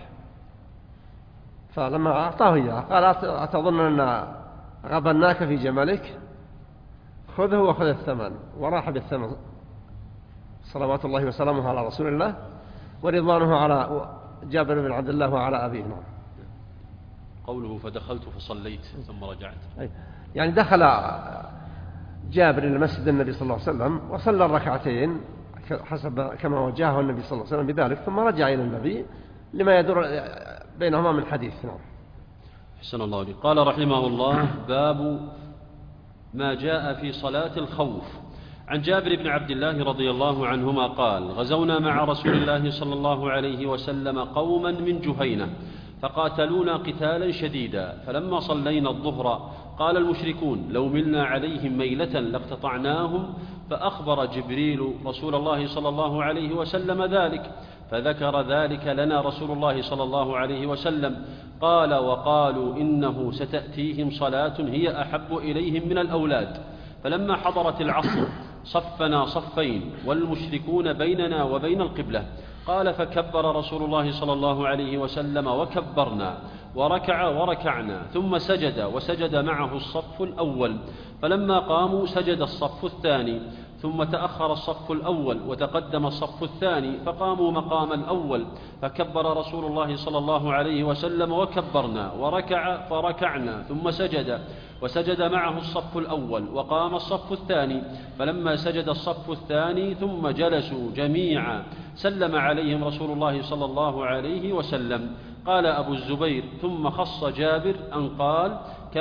S2: فلما أعطاه إياه قال: أتظن أن غبناك في جملك؟ خذه وخذ الثمن. وراح بالثمن، صلوات الله وسلامه على رسول الله ورضوانه على جابر بن عبد الله وعلى أبيه. نعم.
S1: قوله: فدخلت فصليت ثم رجعت،
S2: يعني دخل جابر إلى مسجد النبي صلى الله عليه وسلم وصلى الركعتين حسب كما وجهه النبي صلى الله عليه وسلم بذلك، ثم رجع إلى النبي لما يدور بينهما من حديث. نعم.
S1: أحسن الله عليك. قال رحمه الله: باب ما جاء في صلاة الخوف. عن جابر بن عبد الله رضي الله عنهما قال: غزونا مع رسول الله صلى الله عليه وسلم قوما من جهينة فقاتلونا قتالا شديدا، فلما صلينا الظهر قال المشركون: لو ملنا عليهم ميلة لاقتطعناهم، فأخبر جبريل رسول الله صلى الله عليه وسلم ذلك، فذكر ذلك لنا رسول الله صلى الله عليه وسلم. قال: وقالوا إنه ستأتيهم صلاة هي أحب إليهم من الأولاد. فلما حضرت العصر صفنا صفين والمشركون بيننا وبين القبلة. قال: فكبر رسول الله صلى الله عليه وسلم وكبرنا، وركع وركعنا، ثم سجد وسجد معه الصف الأول. فلما قاموا سجد الصف الثاني، ثم تأخر الصف الأول وتقدم الصف الثاني، فقاموا مقام الأول. فكبر رسول الله صلى الله عليه وسلم وكبرنا، وركع فركعنا، ثم سجد وسجد معه الصف الأول، وقام الصف الثاني. فلما سجد الصف الثاني ثم جلسوا جميعا سلم عليهم رسول الله صلى الله عليه وسلم. قال أبو الزبير: ثم خص جابر أن قال: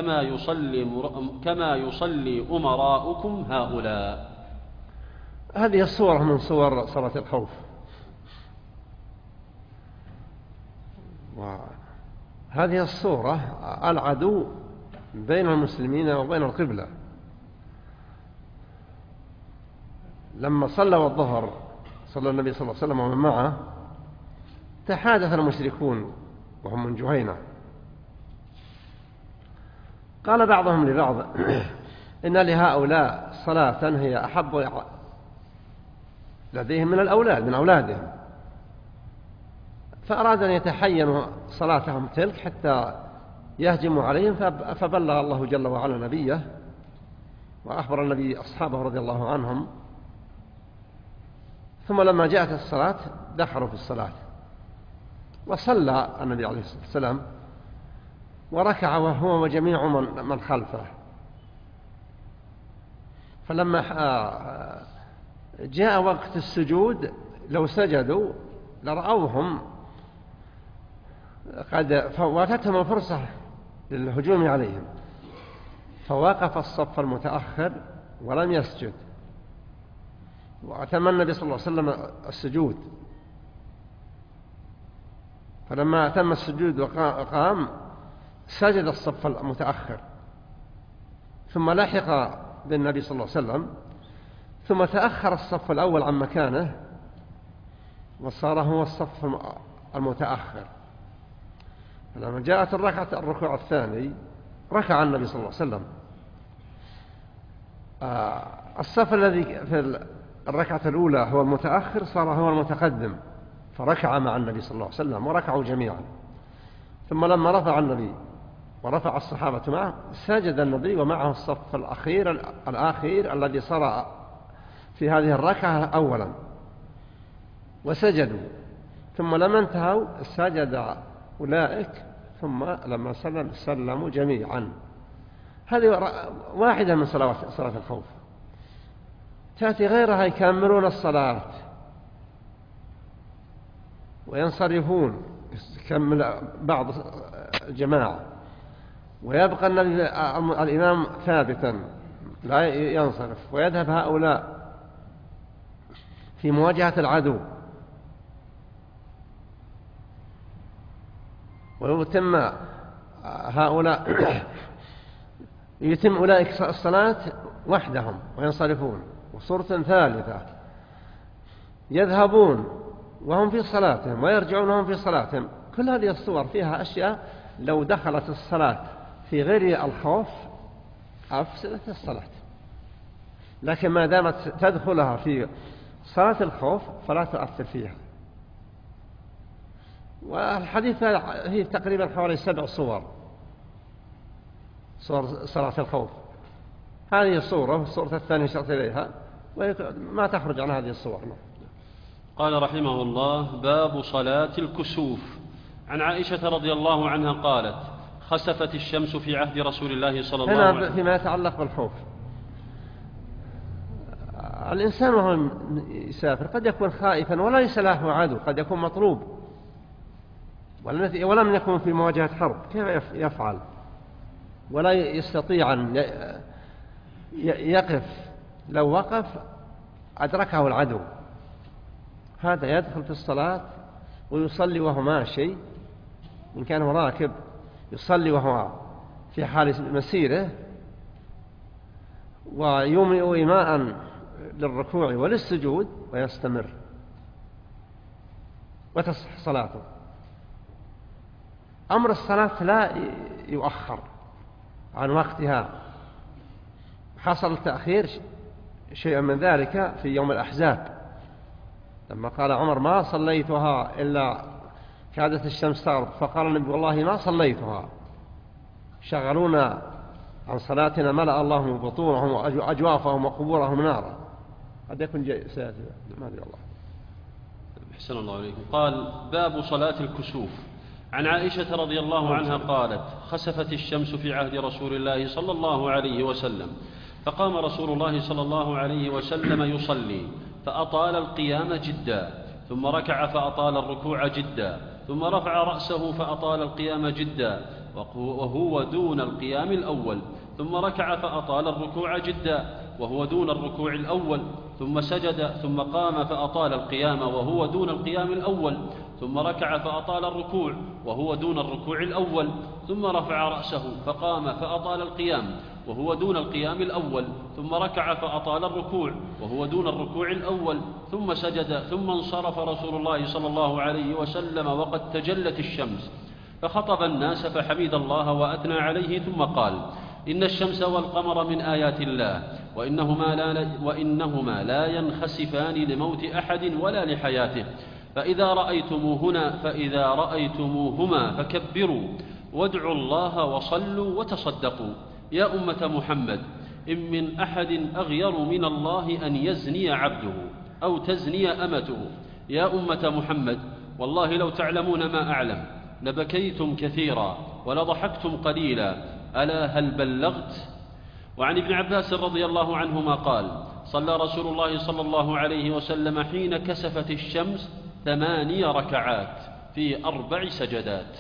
S1: كما يصلي أمراؤكم هؤلاء.
S2: هذه الصورة من صور صلاة الخوف، وهذه الصورة العدو بين المسلمين وبين القبلة. لما صلوا الظهر صلى النبي صلى الله عليه وسلم ومن معه، تحادث المشركون وهم من جهينة. قال بعضهم لبعض: إن لهؤلاء صلاة هي أحب لديهم من الأولاد، من أولادهم، فأراد أن يتحينوا صلاتهم تلك حتى يهجموا عليهم. فبلغ الله جل وعلا نبيه، وأخبر النبي أصحابه رضي الله عنهم. ثم لما جاءت الصلاة دخلوا في الصلاة، وصلى النبي عليه الصلاة والسلام وركع وهو وجميع من خلفه. فلما جاء وقت السجود لو سجدوا لرأوهم قد فواتتهم الفرصة للهجوم عليهم، فوقف الصف المتأخر ولم يسجد، وأتم النبي صلى الله عليه وسلم السجود. فلما أتم السجود وقام سجد الصف المتأخر، ثم لحق بالنبي صلى الله عليه وسلم، ثم تأخر الصف الأول عن مكانه وصار هو الصف المتأخر. فلما جاءت الركوع الثاني ركع النبي صلى الله عليه وسلم. الصف الذي في الركعة الأولى هو المتأخر صار هو المتقدم، فركع مع النبي صلى الله عليه وسلم وركعوا جميعا. ثم لما رفع النبي ورفع الصحابة معه سجد النبي ومعه الصف الأخير الذي صار في هذه الركعة أولا، وسجدوا. ثم لما انتهوا سجد أولئك، ثم لما سلموا جميعا. هذه واحدة من صلاة الخوف. تأتي غيرها يكملون الصلاة وينصرفون، يكمل بعض الجماعة، ويبقى الإمام ثابتا لا ينصرف، ويذهب هؤلاء في مواجهة العدو، ويتم هؤلاء يتم أولئك الصلاة وحدهم وينصرفون. وصورة ثالثة يذهبون وهم في صلاتهم ويرجعون وهم في صلاتهم. كل هذه الصور فيها أشياء لو دخلت الصلاة في غير الخوف أفسدت الصلاة، لكن ما دامت تدخلها في صلاة الخوف فلا تؤثر فيها. والحديث هي تقريبا حوالي 7 صور صلاة الخوف. هذه الصورة والصورة الثانية شرط إليها وما تخرج عن هذه الصور.
S1: قال رحمه الله: باب صلاة الكسوف. عن عائشة رضي الله عنها قالت: خسفت الشمس في عهد رسول الله صلى الله عليه وسلم.
S2: هنا فيما يتعلق بالخوف، الإنسان وهو يسافر قد يكون خائفا ولا ليس له عدو، قد يكون مطلوب ولم يكن في مواجهة حرب، كيف يفعل؟ ولا يستطيع أن يقف. لو وقف أدركه العدو، هذا يدخل في الصلاة ويصلي وهو ماشي، إن كان هو راكب يصلي وهو في حال مسيره، ويومئ إيماء للركوع وللسجود ويستمر وتصح صلاته. أمر الصلاة لا يؤخر عن وقتها. حصل التأخير شيئا من ذلك في يوم الأحزاب، لما قال عمر ما صليتها إلا كادت الشمس تغرب، فقال النبي والله ما صليتها، شغلونا عن صلاتنا، ملأ الله من بطونهم وأجوافهم وقبورهم نارا. هذا يكون سيأتي ما أدري الله.
S1: أحسن الله عليكم. قال: باب صلاة الكسوف. عن عائشة رضي الله عنها قالت: خسفت الشمس في عهد رسول الله صلى الله عليه وسلم، فقام رسول الله صلى الله عليه وسلم يصلي فأطال القيام جدا، ثم ركع فأطال الركوع جدا، ثم رفع رأسه فأطال القيام جدا وهو دون القيام الأول، ثم ركع فأطال الركوع جدا وهو دون الركوع الأول، ثم سجد، ثم قام فأطال القيام وهو دون القيام الأول، ثم ركع فأطال الركوع وهو دون الركوع الأول، ثم رفع رأسه فقام فأطال القيام وهو دون القيام الأول، ثم ركع فأطال الركوع وهو دون الركوع الأول، ثم سجد، ثم انصرف رسول الله صلى الله عليه وسلم وقد تجلت الشمس، فخطب الناس فحمد الله وأثنى عليه، ثم قال: إن الشمس والقمر من آيات الله، وإنهما لا ينخسفان لموت أحد ولا لحياته، فإذا رأيتموهما فكبروا وادعوا الله وصلوا وتصدقوا. يا أمة محمد، إن من أحد أغير من الله أن يزني عبده أو تزني أمته. يا أمة محمد، والله لو تعلمون ما أعلم لبكيتم كثيرا ولضحكتم قليلا، ألا هل بلغت؟ وعن ابن عباس رضي الله عنهما قال: صلى رسول الله صلى الله عليه وسلم حين كسفت الشمس 8 ركعات في 4 سجدات.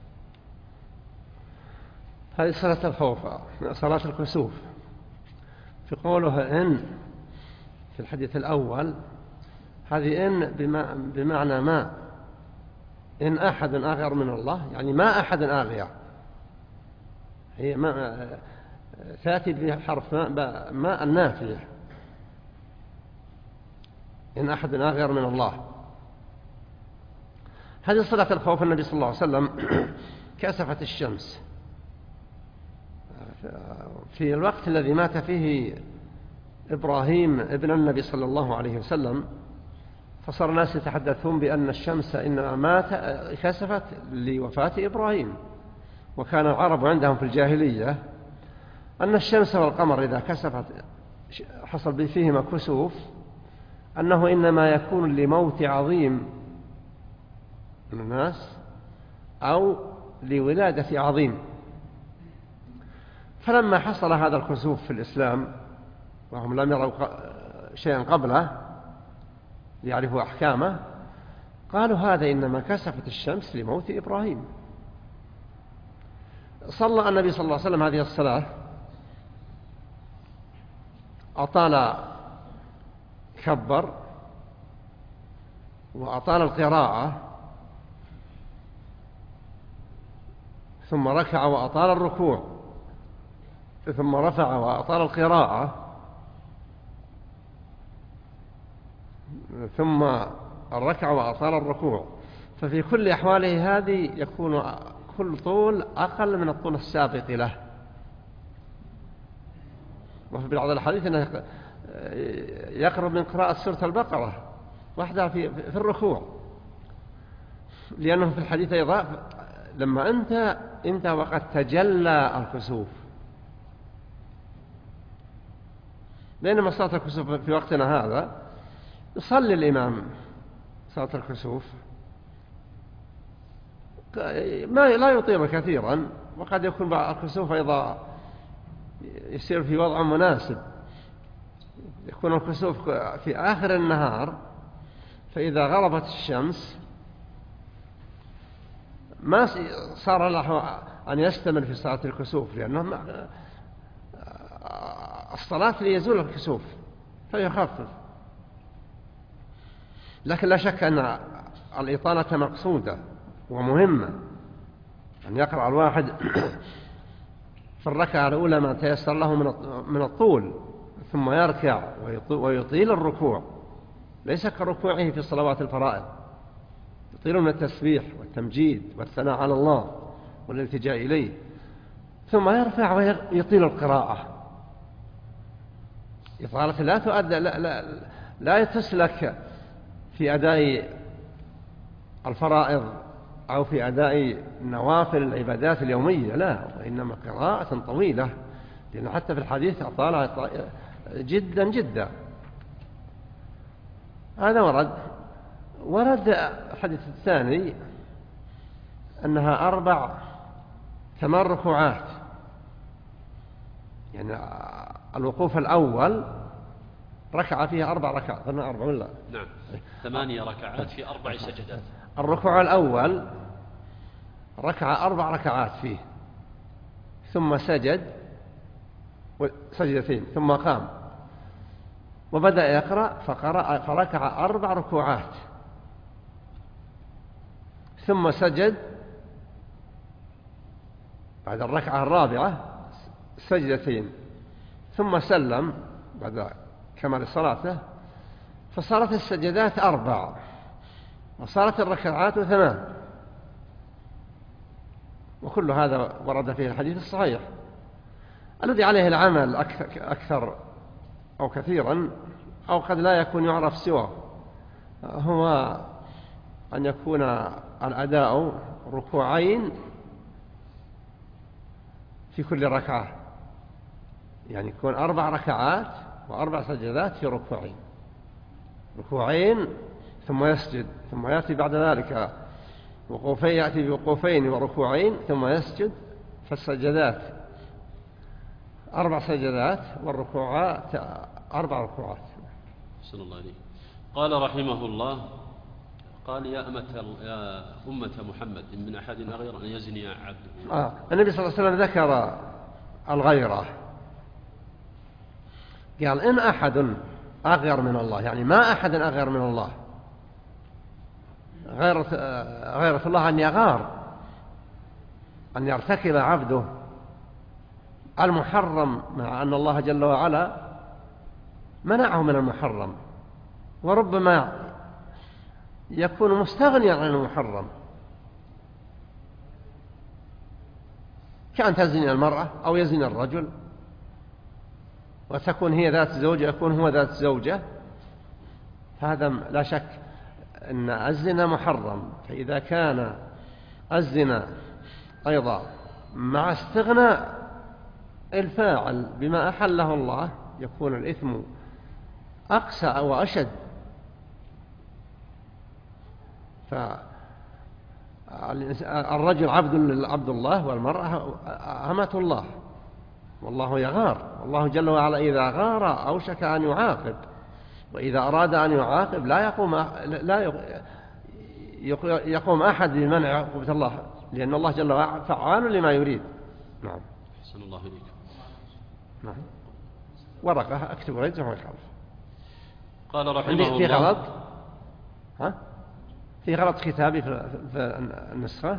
S2: هذه صلاة الخوف، صلاة الكسوف. في قوله إن في الحديث الأول، هذه إن بمعنى ما، إن أحد آخر من الله، يعني ما أحد آخر، هي ما تأتي بحرف ما النافية، إن أحد آخر من الله. هذه صلاة الخوف. النبي صلى الله عليه وسلم كسفت الشمس في الوقت الذي مات فيه إبراهيم ابن النبي صلى الله عليه وسلم، فصار الناس يتحدثون بأن الشمس إنما كسفت لوفاة إبراهيم. وكان العرب عندهم في الجاهلية أن الشمس والقمر إذا كسفت حصل فيهما كسوف، أنه إنما يكون لموت عظيم من الناس أو لولادة عظيم. فلما حصل هذا الكسوف في الإسلام وهم لم يروا شيئا قبله ليعرفوا أحكامه، قالوا هذا إنما كسفت الشمس لموت إبراهيم. صلى النبي صلى الله عليه وسلم هذه الصلاة، أطال، كبر وأطال القراءة، ثم ركع وأطال الركوع، ثم رفع وأطال القراءة، ثم الركع وأطال الركوع. ففي كل أحواله هذه يكون كل طول أقل من الطول السابق له. وفي بعض الحديث أنه يقرب من قراءة سورة البقرة وحدها في الركوع، لأنه في الحديث أيضا لما أنت وقد تجلى الكسوف، بينما صلاة الكسوف في وقتنا هذا يصلي الإمام صلاة الكسوف لا يطيل كثيرا، وقد يكون بعض الكسوف أيضا يصير في وضع مناسب، يكون الكسوف في آخر النهار، فإذا غربت الشمس ما صار له أن يستمر في صلاة الكسوف، لأنه الصلاة ليزول الكسوف فيخفف. لكن لا شك أن الإطالة مقصودة ومهمة، أن يقرأ الواحد في الركعة الأولى ما تيسر له من الطول، ثم يركع ويطيل الركوع، ليس كركوعه في صلوات الفرائض، يطيل من التسبيح والتمجيد والثناء على الله والالتجاء إليه، ثم يرفع ويطيل القراءة. إطالة لا تؤدى لا تسلك في أداء الفرائض أو في أداء نوافل العبادات اليومية، لا، وإنما قراءة طويلة، لأن حتى في الحديث أطالها جدا جدا. هذا ورد الحديث الثاني أنها 8 ركوعات، يعني الوقوف الأول ركع فيها 4 ركعات، قلنا 4 ولا؟
S1: نعم، 8 ركعات في 4 سجدات.
S2: الركوع الأول ركع 4 ركعات فيه، ثم سجد سجدتين، ثم قام وبدأ يقرأ فركع 4 ركوعات، ثم سجد بعد الركعة الرابعة سجدتين، ثم سلم بعد كمال صلاته، فصارت السجدات 4 وصارت الركعات 8. وكل هذا ورد فيه الحديث الصحيح الذي عليه العمل أكثر أو كثيرا، أو قد لا يكون يعرف سواه، هو أن يكون الأداء ركوعين في كل ركعة، يعني يكون 4 ركعات و4 سجدات في ركوعين ثم يسجد، ثم يأتي بعد ذلك وقوفين، يأتي بوقوفين وركوعين ثم يسجد، فالسجدات 4 سجدات والركوعات 4 ركوعات.
S1: صلى الله عليه. قال رحمه الله: قال يا أمة محمد إن من أحد غير أن يزني عبده.
S2: النبي صلى الله عليه وسلم ذكر الغيرة، قال إن أحد أغير من الله، يعني ما أحد أغير من الله. غيرة الله أن يغار، أن يرتكب عبده المحرم، مع أن الله جل وعلا منعه من المحرم، وربما يكون مستغنيا عن المحرم، كأن تزني المرأة أو يزني الرجل وتكون هي ذات زوجة يكون هو ذات زوجة، هذا لا شك أن الزنا محرم. فإذا كان الزنا أيضا مع استغناء الفاعل بما أحله الله، يكون الإثم أقسى وأشد. فالرجل عبد الله والمرأة أمة الله، والله يغار، والله جل وعلا إذا غار أوشك أن يعاقب، وإذا أراد أن يعاقب لا يقوم أحد بمنع عقوبة الله، لأن الله جل وعلا فعال لما يريد. نعم.
S1: أحسن الله إليك.
S2: نعم. ورقة أكتب رجل ما يخالف.
S1: قال رحمه الله:
S2: في غلط؟ في غلط كتابي في النسخة؟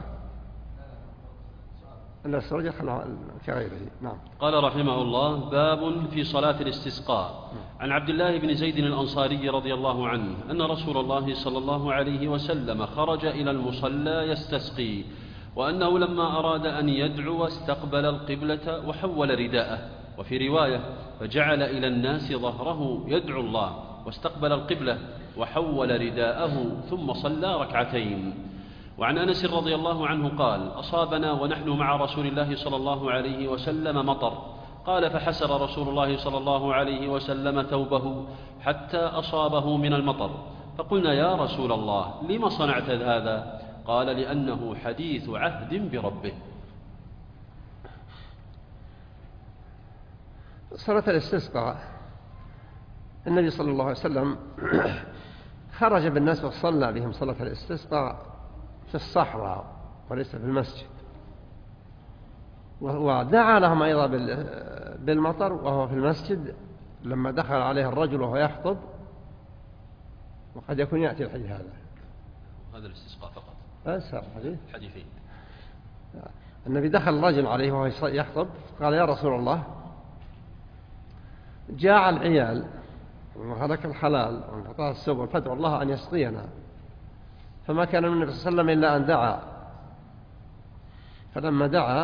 S2: السرج خلوها كغيره. نعم.
S1: قال رحمه الله: باب في صلاة الاستسقاء. عن عبد الله بن زيد الأنصاري رضي الله عنه أن رسول الله صلى الله عليه وسلم خرج إلى المصلى يستسقي، وأنه لما أراد أن يدعو استقبل القبلة وحول رداءه، وفي رواية: فجعل إلى الناس ظهره يدعو الله واستقبل القبلة وحول رداءه ثم صلى ركعتين. وعن أنس رضي الله عنه قال: أصابنا ونحن مع رسول الله صلى الله عليه وسلم مطر، قال: فحسر رسول الله صلى الله عليه وسلم ثوبه حتى أصابه من المطر، فقلنا: يا رسول الله لم صنعت هذا؟ قال: لأنه حديث عهد بربه.
S2: صلاة الاستسقاء النبي صلى الله عليه وسلم خرج بالناس وصلى بهم صلاة الاستسقاء في الصحراء وليس في المسجد، ودعا لهم أيضا بالمطر وهو في المسجد، لما دخل عليه الرجل وهو يخطب وقد يكون يأتي الحديث
S1: هذا الاستسقاء فقط.
S2: أنسى
S1: حديثين.
S2: النبي دخل الرجل عليه وهو يخطب قال يا رسول الله جاء العيال وهلك الحلال وانقطاع السبل فادعوا الله أن يسقينا. فما كان من النبي صلى الله عليه وسلم إلا أن دعا. فلما دعا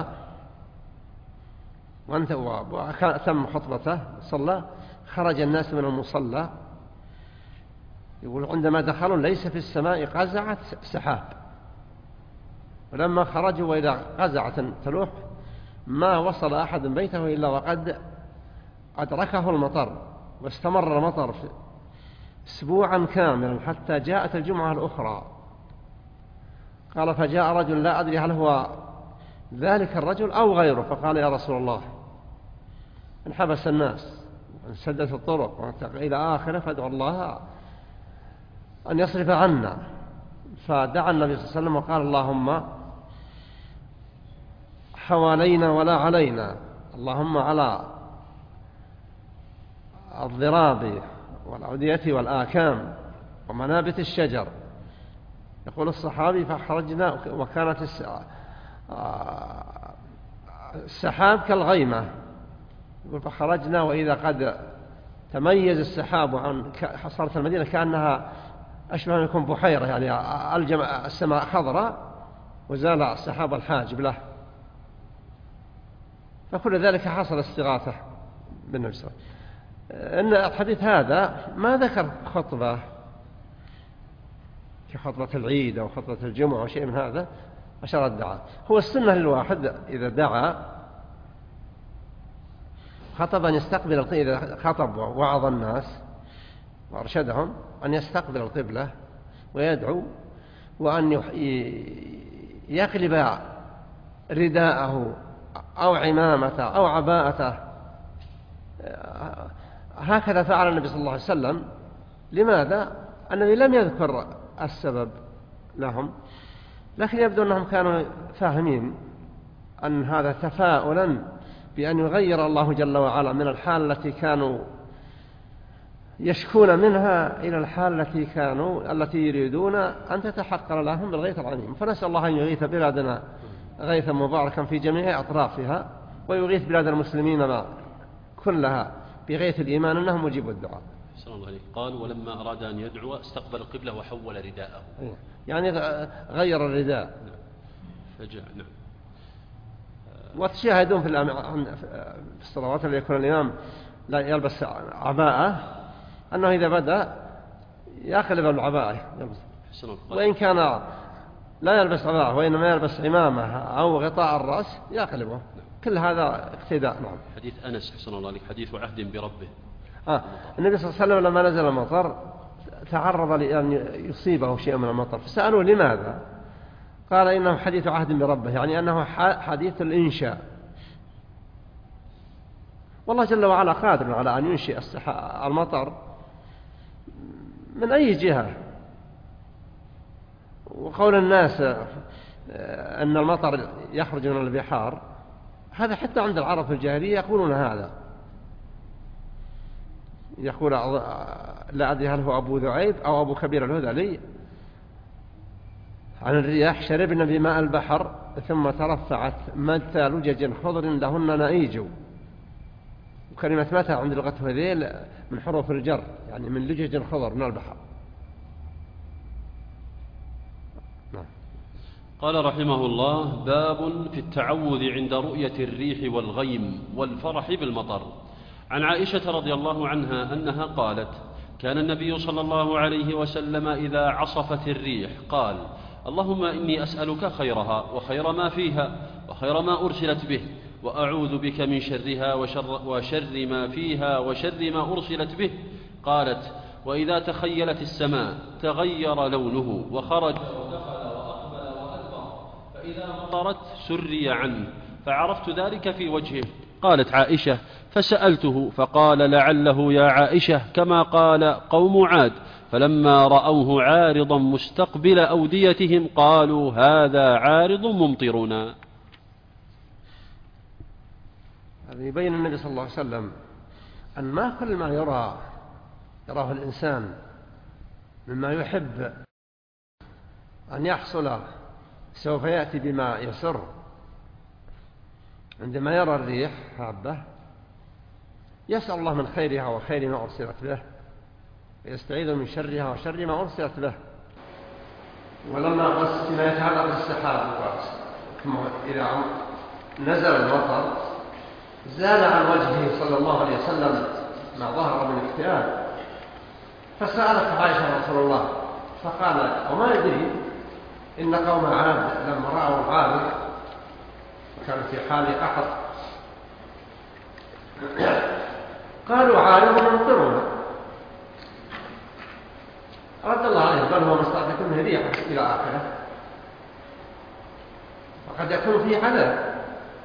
S2: وتم خطبته صلى خرج الناس من المصلى. يقول عندما دخلوا ليس في السماء قزعة سحاب، ولما خرجوا وإلى قزعة تلوح ما وصل أحد بيته إلا وقد أدركه المطر، واستمر المطر أسبوعا كاملا حتى جاءت الجمعة الأخرى. قال فجاء رجل لا أدري هل هو ذلك الرجل أو غيره، فقال يا رسول الله انحبس الناس وانسدت الطرق إلى آخره فادعوا الله أن يصرف عنا. فدعا النبي صلى الله عليه وسلم وقال اللهم حوالينا ولا علينا، اللهم على الضراب والأودية والآكام ومنابت الشجر. يقول الصحابي فخرجنا وكانت السحاب كالغيمة. يقول فخرجنا وإذا قد تميز السحاب عن حصرت المدينة كأنها أشبه أن يكون بحيرة، يعني ألجم السماء خضراء وزال السحاب الحاجب له. فكل ذلك حصل استغاثة بالنبي صلى الله عليه وسلم. إن الحديث هذا ما ذكر خطبة كخطبة العيد أو خطبة الجمعة أو شيء من هذا عشان الدعاء. هو السنة للواحد إذا دعا خطب أن يستقبل إذا خطب ووعظ الناس وأرشدهم أن يستقبل القبلة ويدعو، وأن يقلب رداءه أو عمامته أو عباءته. هكذا فعل النبي صلى الله عليه وسلم. لماذا؟ النبي لم يذكر السبب لهم، لكن يبدو أنهم كانوا فاهمين أن هذا تفاؤلا بأن يغير الله جل وعلا من الحال التي كانوا يشكون منها إلى الحال التي يريدون أن تتحقق لهم بالغيث العميم. فنسأل الله أن يغيث بلادنا غيثا مباركا في جميع أطرافها، ويغيث بلاد المسلمين كلها بغيث الإيمان أنه مجيب الدعاء.
S1: صلى الله عليه. قال ولما أراد أن يدعو استقبل القبلة وحول رداءه،
S2: يعني غير الرداء.
S1: فجاء. نعم.
S2: وتشاهدون في الصلوات اللي يكون الإمام لا يلبس عباءة أنه إذا بدأ يقلب العباءة وإن كان لا يلبس عباءة وإنما يلبس عمامة أو غطاء الرأس يقلبه. كل هذا اقتداء. نعم.
S1: حديث أنس حسن الله عليك حديث عهد بربه.
S2: النبي صلى الله عليه وسلم لما نزل المطر تعرض لأن يصيبه شيء من المطر فسألوه لماذا؟ قال إنه حديث عهد بربه، يعني أنه حديث الإنشاء. والله جل وعلا قادر على أن ينشئ المطر من أي جهة. وقول الناس أن المطر يخرج من البحار هذا حتى عند العرب في الجاهلية يقولون هذا. يقول لا أدري هل هو أبو ذعيب أو أبو كبير الهذلي عن الرياح شربنا بماء البحر ثم ترفعت متى لجج خضر لهن نئيج. وكلمة متى عند لغة هذيل من حروف الجر، يعني من لجج خضر من البحر. نعم.
S1: قال رحمه الله باب في التعوذ عند رؤية الريح والغيم والفرح بالمطر. عن عائشة رضي الله عنها أنها قالت كان النبي صلى الله عليه وسلم إذا عصفت الريح قال اللهم إني أسألك خيرها وخير ما فيها وخير ما أرسلت به وأعوذ بك من شرها وشر ما فيها وشر ما أرسلت به. قالت وإذا تخيلت السماء تغير لونه وخرج ودخل وأقبل وأدبر فإذا مطرت سري عنه فعرفت ذلك في وجهه. قالت عائشة فسألته فقال لعله يا عائشة كما قال قوم عاد فلما رأوه عارضا مستقبل أوديتهم قالوا هذا عارض ممطرنا.
S2: هذا يبين النبي صلى الله عليه وسلم أن ما كل ما يراه الإنسان مما يحب أن يحصل سوف يأتي بما يسر عندما يرى الريح هابة، يسأل الله من خيرها وخير ما أرسلت به، ويستعيذ من شرها وشر ما أرسلت به. ولما فيما يتعلق بالسحاب إذا نزل المطر زال عن وجهه صلى الله عليه وسلم ما ظهر من اكتئاب، فسألت عائشة رسول الله فقال وما يدري إن قوم عاد لما رأوا العارض وكانوا في حال قحط قالوا عارض ممطرنا، رد الله عليه بل هو مستعد منه ريح إلى آخره، وقد يكون فيه عذاب.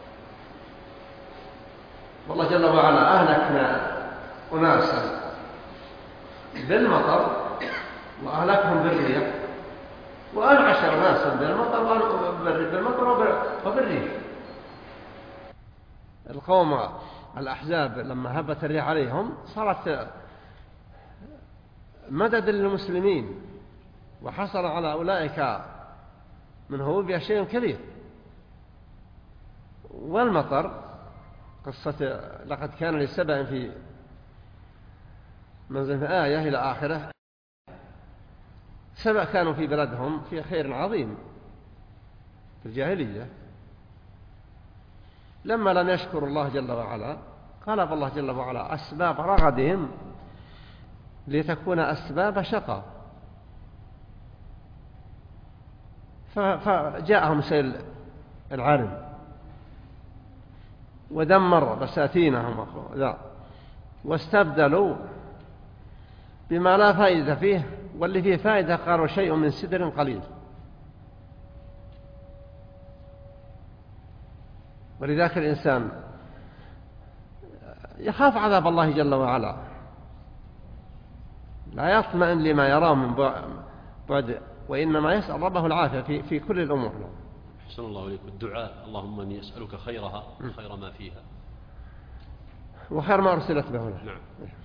S2: والله جل وعلا أهلكنا أناسا بالمطر وأهلكهم بالريح، وأنعش أناسا بالمطر وبالريح. القوم الأحزاب لما هبت الريح عليهم صارت مدد للمسلمين، وحصل على أولئك من هوبها شيء كبير. والمطر قصة لقد كان لسبأ في منزل آية إلى آخره. سبأ كانوا في بلدهم في خير عظيم في الجاهلية، لما لم يشكروا الله جل وعلا قلب الله جل وعلا أسباب رغدهم لتكون أسباب شقاء، فجاءهم سيل العرم ودمر بساتينهم واستبدلوا بما لا فائدة فيه، واللي فيه فائدة قالوا شيء من سدر قليل. ولذلك الإنسان يخاف عذاب الله جل وعلا، لا يطمئن لما يراه من بعد، وإنما يسأل ربه العافية في كل الأمور.
S1: أحسن الله إليك. الدعاء اللهم إني أسألك خيرها وخير ما فيها
S2: وخير ما أرسلت به.
S1: نعم.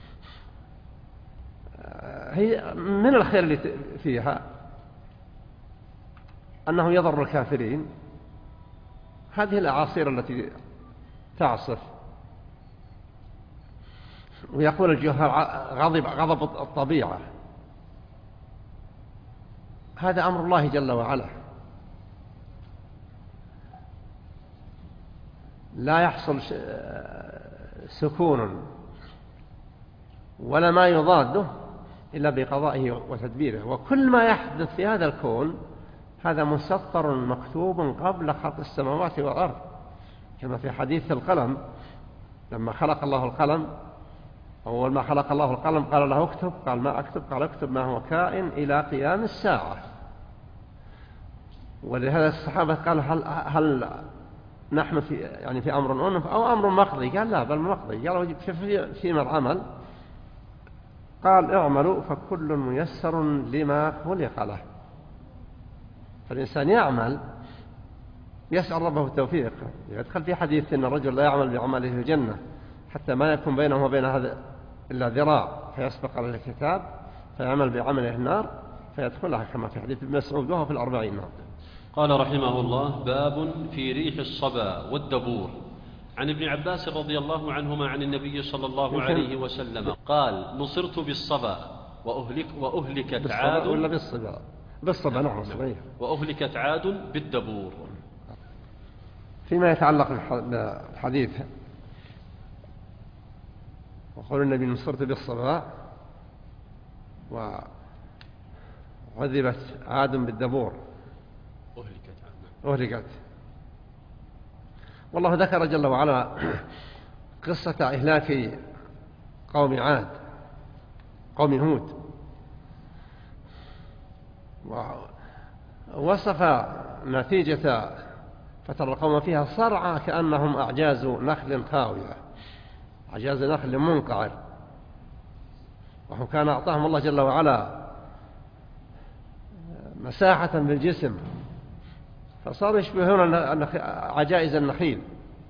S2: هي من الخير اللي فيها أنه يضر الكافرين، هذه الأعاصير التي تعصف. ويقول الجوهر غضب الطبيعة، هذا أمر الله جل وعلا، لا يحصل سكون ولا ما يضاده إلا بقضائه وتدبيره. وكل ما يحدث في هذا الكون هذا مسطر مكتوب قبل خلق السماوات والأرض، كما في حديث القلم لما خلق الله القلم، أول ما خلق الله القلم قال له اكتب، قال ما أكتب، قال اكتب ما هو كائن إلى قيام الساعة. ولهذا الصحابة قال هل نحن في أمر أنف أو أمر مقضي؟ قال لا بل مقضي. قالوا فيما العمل؟ قال اعملوا فكل ميسر لما خلق له. فالإنسان يعمل يسأل ربه التوفيق. يدخل في حديث أن الرجل لا يعمل بعمله في الجنة حتى ما يكون بينه وبين هذا إلا ذراع فيسبق عليه الكتاب فيعمل بعمله النار فيدخلها، كما في حديث ابن مسعود وهو في 40.
S1: قال رحمه الله: باب في ريح الصبا والدبور. عن ابن عباس رضي الله عنهما عن النبي صلى الله عليه وسلم قال: نصرت بالصبا وأهلكت عاد
S2: ولا بالصبا نعم صغير
S1: وأهلكت عاد بالدبور.
S2: فيما يتعلق بالحديث وقول النبي: نصرت بالصبا وعذبت عاد بالدبور. أهلكت. والله ذكر جل وعلا قصة إهلاك قوم عاد قوم هود، ووصف نتيجة فترى القوم فيها صرعى كأنهم أعجاز نخل خاوية، أعجاز نخل منقعر، وهم كان أعطاهم الله جل وعلا مساحة بالجسم فصاروا يشبهون عجائز النخيل.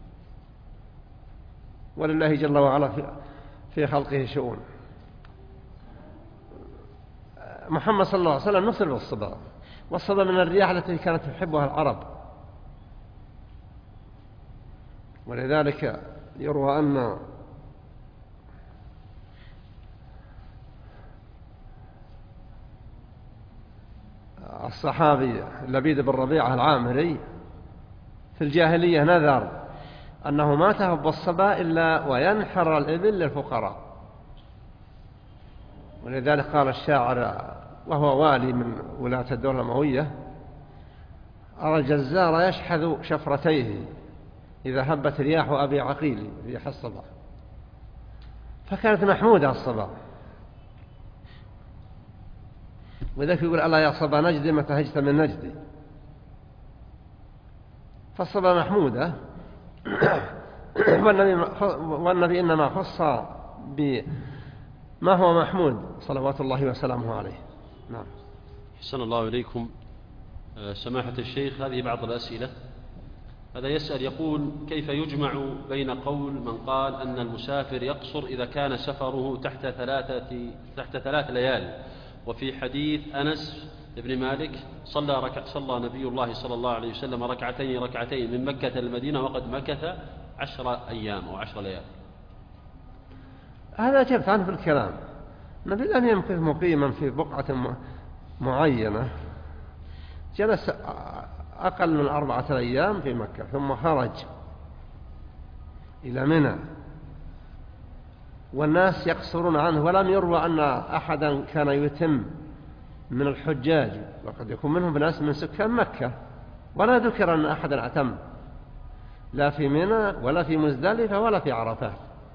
S2: ولله جل وعلا في خلقه شؤون. محمد صلى الله عليه وسلم نصر بالصبا، والصبا من الرياح التي كانت تحبها العرب، ولذلك يروى أن الصحابي لبيد بن ربيعة العامري في الجاهلية نذر أنه ما تهب الصبا إلا وينحر الإبل للفقراء، ولذلك قال الشاعر وهو والي من ولاة الدولة الأموية: أرى الجزار يشحذ شفرتيه إذا هبت رياح أبي عقيل رياح الصبا. فكانت محمودة الصبا، وذلك يقول: ألا يا صبا نجدي متى هجت من نجدي. فالصبا محمودة والنبي إنما خص بما هو محمود صلوات الله وسلامه عليه. نعم.
S1: أحسن الله إليكم. سماحة الشيخ، هذه بعض الأسئلة. هذا يسأل يقول: كيف يجمع بين قول من قال أن المسافر يقصر إذا كان سفره تحت 3 ليال، وفي حديث أنس بن مالك صلى نبي الله صلى الله عليه وسلم ركعتين من مكة المدينة وقد مكث 10 أيام أو 10 ليال؟
S2: هذا أجبت عنه في الكلام. النبي أن يمكث مقيما في بقعة معينة، جلس أقل من 4 أيام في مكة ثم خرج إلى منى، والناس يقصرون عنه، ولم يروى أن أحدا كان يتم من الحجاج، وقد يكون منهم ناس من سكان مكة، ولا ذكر أن أحدا أتم لا في منى ولا في مزدلفة ولا في عرفات.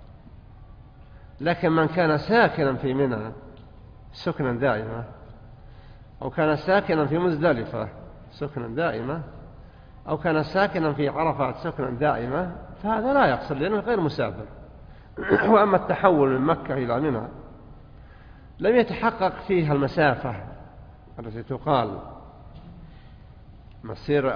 S2: لكن من كان ساكنا في منى سكنا دائما، أو كان ساكنا في مزدلفة سكنا دائما، أو كان ساكنا في عرفات سكنا دائما، فهذا لا يقصر لأنه غير مسافر. وأما التحول من مكة إلى منى لم يتحقق فيها المسافة التي تقال مسير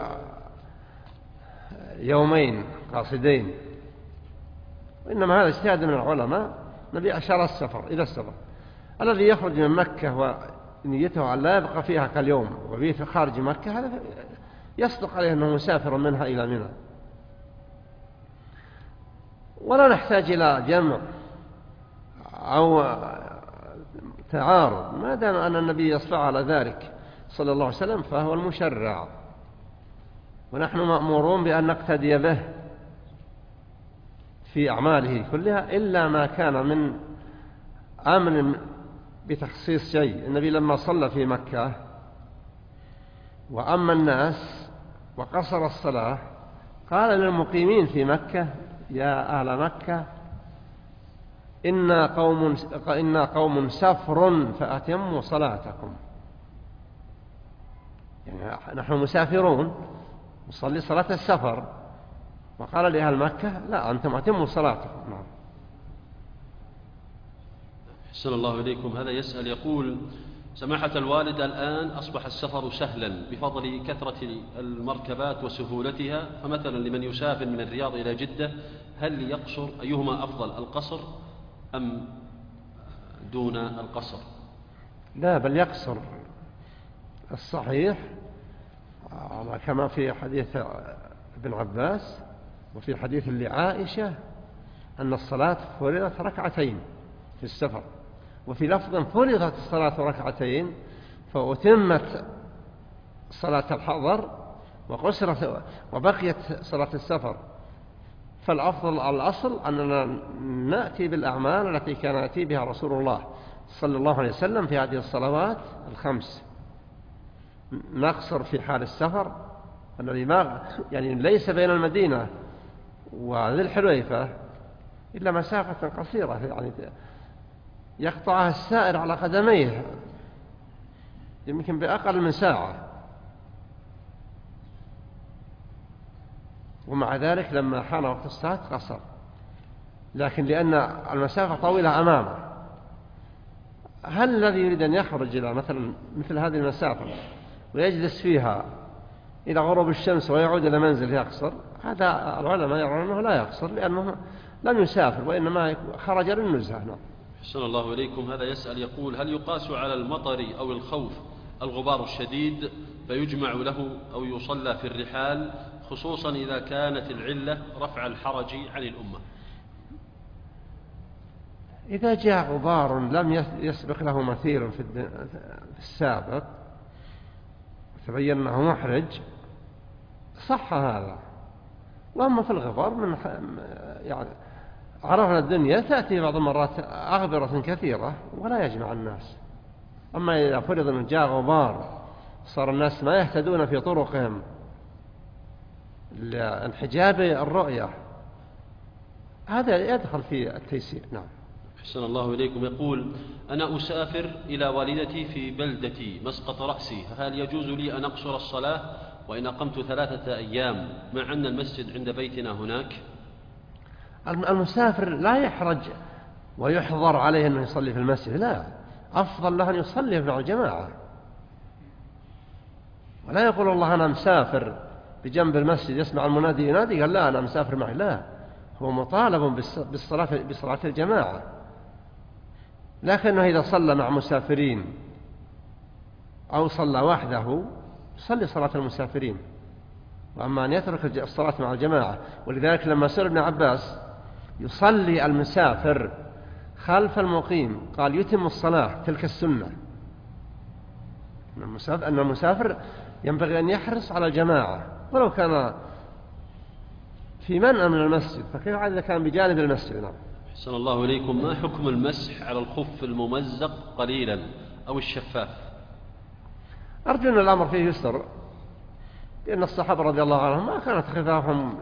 S2: 2 يومين قاصدين، وإنما هذا اجتهاد من العلماء. النبي أشار إلى السفر الذي يخرج من مكة ونيته أن لا يبقى فيها كاليوم وبيت خارج مكة، هذا يصدق عليه أنه مسافر منها إلى منى. ولا نحتاج إلى جمع أو تعارض، ما دام أن النبي يصفع على ذلك صلى الله عليه وسلم فهو المشرع، ونحن مأمورون بأن نقتدي به في أعماله كلها، إلا ما كان من أمر بتخصيص شيء. النبي لما صلى في مكة وأما الناس وقصر الصلاة قال للمقيمين في مكة: يا أهل مكة إنا قوم سفر فأتموا صلاتكم. يعني نحن مسافرون نصلي صلاة السفر، وقال لأهل مكة: لا، أنتم أتموا صلاتكم. نعم.
S1: أحسن الله إليكم. هذا يسأل يقول: سماحة الوالد، الآن أصبح السفر سهلا بفضل كثرة المركبات وسهولتها، فمثلا لمن يسافر من الرياض إلى جدة هل يقصر؟ أيهما أفضل، القصر أم دون القصر؟
S2: لا، بل يقصر. الصحيح كما في حديث ابن عباس وفي حديث لعائشة أن الصلاة فرضت 2 ركعتين في السفر، وفي لفظ فرضت الصلاة 2 ركعتين فأتمت صلاة الحضر وقصرت وبقيت صلاة السفر. فالأفضل الأصل أننا نأتي بالأعمال التي كان يأتي بها رسول الله صلى الله عليه وسلم في هذه الصلوات 5. نقصر في حال السفر الذي يعني ليس بين المدينة وذي الحليفة إلا مسافة قصيرة، يعني يقطعها السائر على قدميه يمكن بأقل من ساعة، ومع ذلك لما حان وقت الصلاة قصر. لكن لأن المسافة طويلة أمامه، هل الذي يريد أن يخرج إلى مثل هذه المسافة ويجلس فيها إلى غروب الشمس ويعود إلى منزل يقصر؟ هذا العلماء يرون أنه لا يقصر، لأنه لم يسافر وإنما خرج للنزهة.
S1: أحسن الله إليكم. هذا يسأل يقول: هل يقاس على المطر أو الخوف الغبار الشديد فيجمع له أو يصلى في الرحال، خصوصا إذا كانت العلة رفع الحرج عن الأمة؟
S2: إذا جاء غبار لم يسبق له مثير في السابق تبين أنه محرج صح هذا. وأما في الغبار من يعني عرفنا الدنيا تأتي بعض المرات أغبرة كثيرة ولا يجمع الناس. أما إذا فرض أن جاء غبار صار الناس ما يهتدون في طرقهم لانحجاب الرؤية، هذا يدخل في التيسير. نعم.
S1: أحسن الله إليكم. يقول: أنا أسافر إلى والدتي في بلدتي مسقط رأسي، فهل يجوز لي أن أقصر الصلاة وإن أقمت 3 أيام مع أن المسجد عند بيتنا هناك؟
S2: المسافر لا يحرج ويحظر عليه أنه يصلي في المسجد، لا، أفضل له أن يصلي مع الجماعة، ولا يقول الله أنا مسافر بجنب المسجد يسمع المنادي ينادي قال لا أنا مسافر معي، لا، هو مطالب بصلاة الجماعة. لكنه إذا صلى مع مسافرين أو صلى وحده يصلي صلاة المسافرين، وأما أن يترك الصلاة مع الجماعة. ولذلك لما سئل ابن عباس يصلي المسافر خلف المقيم قال يتم الصلاة، تلك السنة، أن المسافر ينبغي أن يحرص على الجماعة ولو كان في منأى من المسجد، فكيف عاد إذا كان بجانب المسجد؟ نعم.
S1: أحسن الله إليكم. ما حكم المسح على الخف الممزق قليلا أو الشفاف؟
S2: أرجو أن الأمر فيه يسر، لأن الصحابة رضي الله عنهم ما كانت خفافهم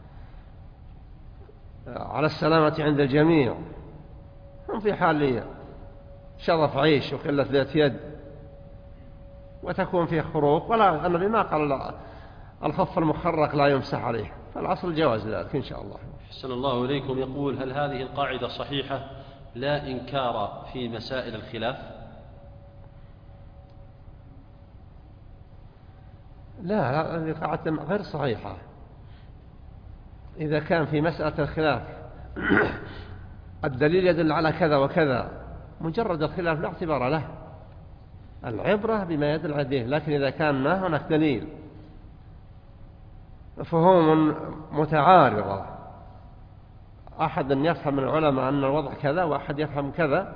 S2: على السلامة عند الجميع، هم في حال شظف عيش وقلة ذات يد وتكون فيه خروق، ولا النبي ما قال الخف المخرق لا يمسح عليه، فالأصل الجواز ذلك إن شاء الله.
S1: أحسن الله إليكم. يقول: هل هذه القاعدة صحيحة لا إنكار في مسائل الخلاف؟
S2: لا، هذه قاعدة غير صحيحة. إذا كان في مسألة الخلاف الدليل يدل على كذا وكذا، مجرد الخلاف لا اعتبار له، العبرة بما يدل عليه. لكن إذا كان ما هناك دليل، فهوم متعارضة، أحد يفهم من العلماء أن الوضع كذا وأحد يفهم كذا،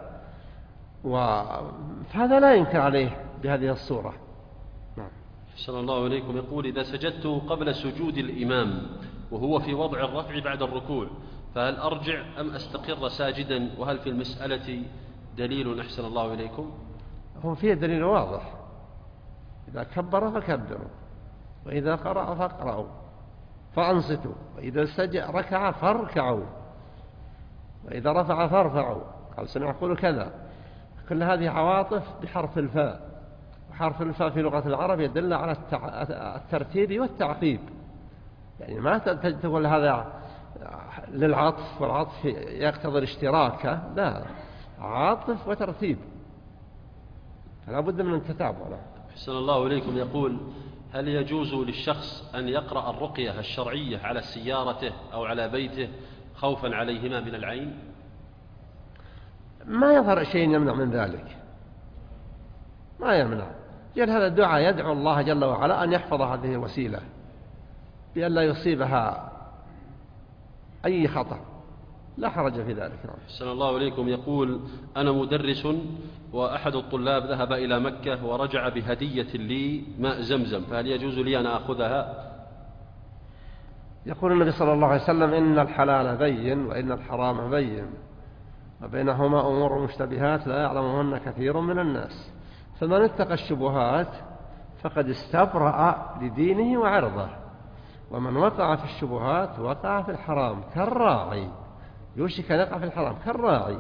S2: فهذا لا ينكر عليه بهذه الصورة. نعم.
S1: أحسن الله إليكم. يقول: إذا سجدت قبل سجود الإمام وهو في وضع الرفع بعد الركوع فهل أرجع أم أستقر ساجدا؟ وهل في المسألة دليل؟ أحسن الله إليكم.
S2: هو فيه دليل واضح، إذا كبر فكبروا، وإذا قرأ فاقرأوا فأنصتوا، وإذا ركع فاركعوا، وإذا رفع فارفعوا. قال سمع يقول كذا. كل هذه عواطف بحرف الفاء، وحرف الفاء في لغة العرب يدل على الترتيب والتعقيب، يعني ما تقول هذا للعطف والعطف يقتضي الاشتراك، لا، عاطف وترتيب، فلا بد من التتابع.
S1: أحسن الله إليكم. يقول: هل يجوز للشخص أن يقرأ الرقية الشرعية على سيارته أو على بيته خوفا عليهما من العين؟
S2: ما يظهر شيء يمنع من ذلك، ما يمنع. لأن هذا الدعاء يدعو الله جل وعلا أن يحفظ هذه الوسيلة بأن لا يصيبها أي خطأ، لا حرج في ذلك.
S1: أحسن الله إليكم. يقول: أنا مدرس وأحد الطلاب ذهب إلى مكة ورجع بهدية لي ماء زمزم، فهل يجوز لي أن أخذها؟
S2: يقول النبي صلى الله عليه وسلم: إن الحلال بين وإن الحرام بين وبينهما أمور مشتبهات لا يعلمهن كثير من الناس، فمن اتقى الشبهات فقد استبرأ لدينه وعرضه، ومن وقع في الشبهات وقع في الحرام كالراعي يوشك أن يقع في الحرام، كالراعي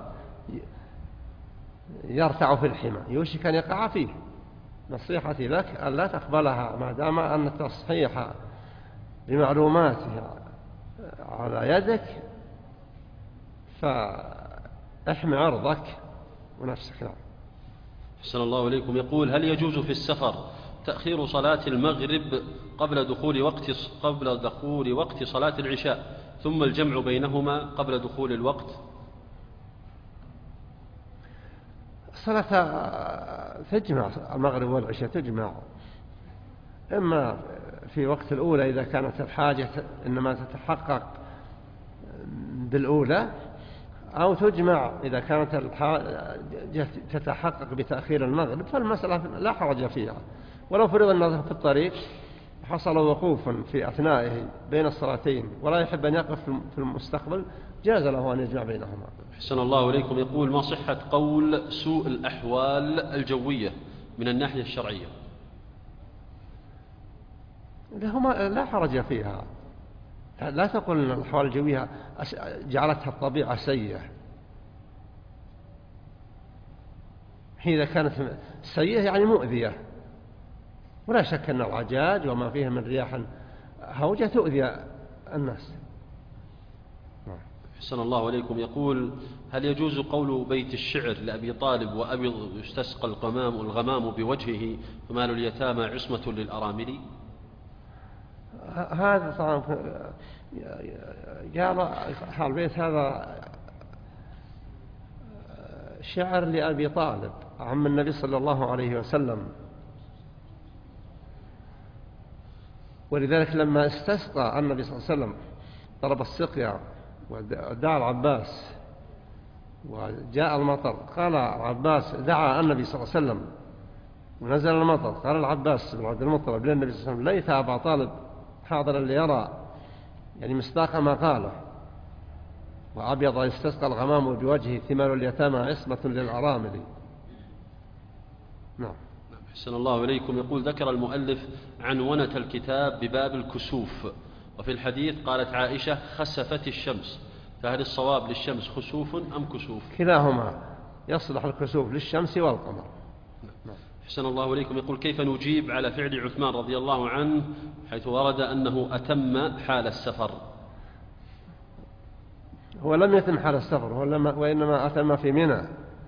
S2: يرتع في الحمى يوشك أن يقع فيه. نصيحتي لك أن لا تقبلها ما دام أن التصحيح بمعلوماتها على يدك، فاحمي عرضك ونفسك. نعم.
S1: أحسن الله إليكم. يقول: هل يجوز في السفر تأخير صلاة المغرب قبل دخول وقت صلاة العشاء ثم الجمع بينهما قبل دخول الوقت؟
S2: الصلاة تجمع المغرب والعشاء تجمع، إما في وقت الأولى إذا كانت الحاجة إنما تتحقق بالأولى، أو تجمع إذا كانت الحاجة تتحقق بتأخير المغرب، فالمسألة لا حرج فيها. ولو فرض أنه في الطريق حصل وقوف في أثنائه بين الصلاتين ولا يحب أن يقف في المستقبل، جاز له أن يجمع بينهما.
S1: أحسن الله إليكم. يقول: ما صحة قول سوء الأحوال الجوية من الناحية الشرعية؟
S2: لا حرج فيها، لا تقل أن الأحوال الجوية جعلتها الطبيعة سيئة. إذا كانت سيئة يعني مؤذية، ولا شك أن العجاج وما فيها من رياح هوجة تؤذي الناس.
S1: أحسن الله إليكم. يقول: هل يجوز قول بيت الشعر لأبي طالب: وأبي يستسقى الغمام بوجهه فمال اليتامى عصمة للأرامل؟
S2: هذا طبعا قال البيت هذا شعر لأبي طالب عم النبي صلى الله عليه وسلم، ولذلك لما استسقى النبي صلى الله عليه وسلم طلب السقيا ودعا العباس وجاء المطر، قال العباس دعا النبي صلى الله عليه وسلم ونزل المطر، قال العباس بن عبد المطلب للنبي صلى الله عليه وسلم: ليت أبا طالب حاضرا ليرى، يعني مصداق ما قاله. وأبيض يستسقى الغمام بوجهه ثمار اليتامى عصمة للأرامل. نعم.
S1: أحسن الله إليكم. يقول: ذكر المؤلف عنونة الكتاب بباب الكسوف، وفي الحديث قالت عائشة: خسفت الشمس، فهل الصواب للشمس خسوف أم كسوف؟
S2: كلاهما يصلح الكسوف للشمس والقمر.
S1: أحسن الله إليكم. يقول: كيف نجيب على فعل عثمان رضي الله عنه حيث ورد أنه أتم حال السفر؟
S2: هو لم يتم حال السفر، وإنما أتم في منى،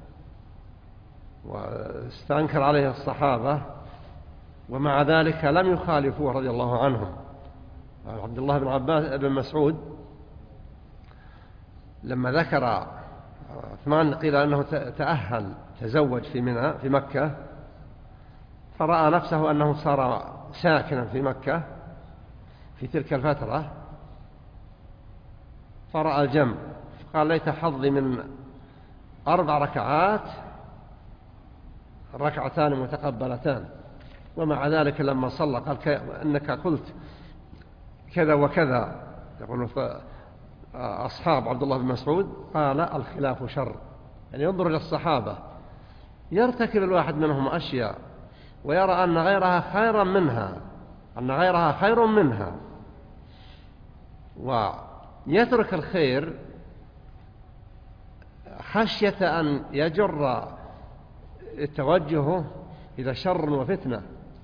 S2: واستنكر عليه الصحابة، ومع ذلك لم يخالفوه رضي الله عنهم. عبد الله بن مسعود لما ذكر عثمان قيل أنه تأهل تزوج في منى في مكة، فرأى نفسه أنه صار ساكنا في مكة في تلك الفترة، فرأى الجمع، قال: ليت حظي من 4 ركعات ركعتان متقبلتان. ومع ذلك لما صلى قال: إنك قلت كذا وكذا، يقول أصحاب عبد الله بن مسعود، قال: الخلاف شر. يعني ينظر إلى الصحابة، يرتكب الواحد منهم أشياء ويرى أن غيرها خيرا منها، أن غيرها خير منها، ويترك الخير خشية أن يجر توجهه إلى شر وفتنة.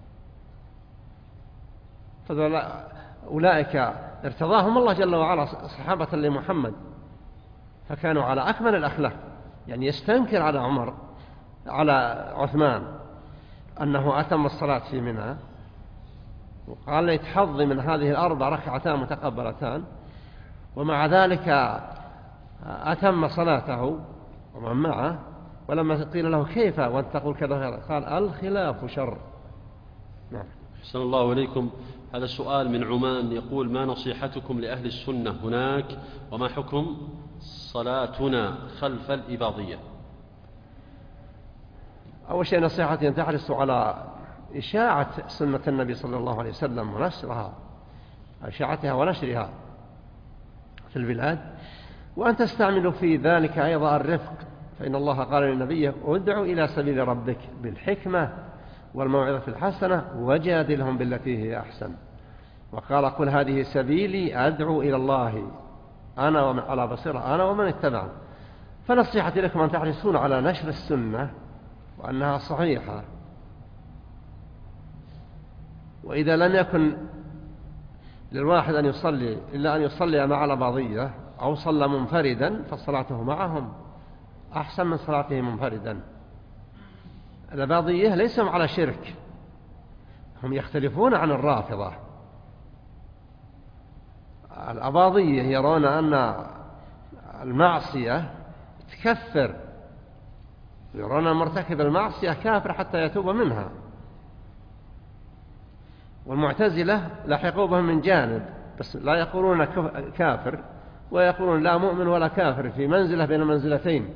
S2: أولئك ارتضاهم الله جل وعلا صحابة لمحمد، فكانوا على أكمل الأخلاق. يعني يستنكر على عثمان أنه أتم الصلاة في منى، وقال: ليت حظي من هذه 4 ركعتان متقبلتان، ومع ذلك أتم صلاته ومن معه. ولما قيل له: كيف وأنت تقول كذا؟ قال: الخلاف شر. نعم.
S1: أحسن الله إليكم. هذا سؤال من عمان، يقول: ما نصيحتكم لأهل السنة هناك، وما حكم صلاتنا خلف الإباضية؟
S2: أول شيء نصيحتي أن تحرصوا على إشاعة سنة النبي صلى الله عليه وسلم ونشرها، إشاعتها ونشرها في البلاد، وأن تستعملوا في ذلك أيضا الرفق، فإن الله قال للنبي: ادع إلى سبيل ربك بالحكمة والموعظة الحسنة وجادلهم بالتي هي أحسن. وقال: قل هذه سبيلي أدعو إلى الله أنا ومن على بصيرة أنا ومن اتبعني. فنصيحتي لكم أن تحرصون على نشر السنة وأنها صحيحة، وإذا لم يكن للواحد أن يصلي إلا أن يصلي مع الأباضية أو صلى منفردا، فصلاته معهم أحسن من صلاته منفردا. الأباضية ليسوا على شرك، هم يختلفون عن الرافضة. الأباضية يرون أن المعصية تكفر يرون مرتكب المعصية كافر حتى يتوب منها. والمعتزلة لحقوا بهم من جانب، بس لا يقولون كافر ويقولون لا مؤمن ولا كافر، في منزلة بين المنزلتين.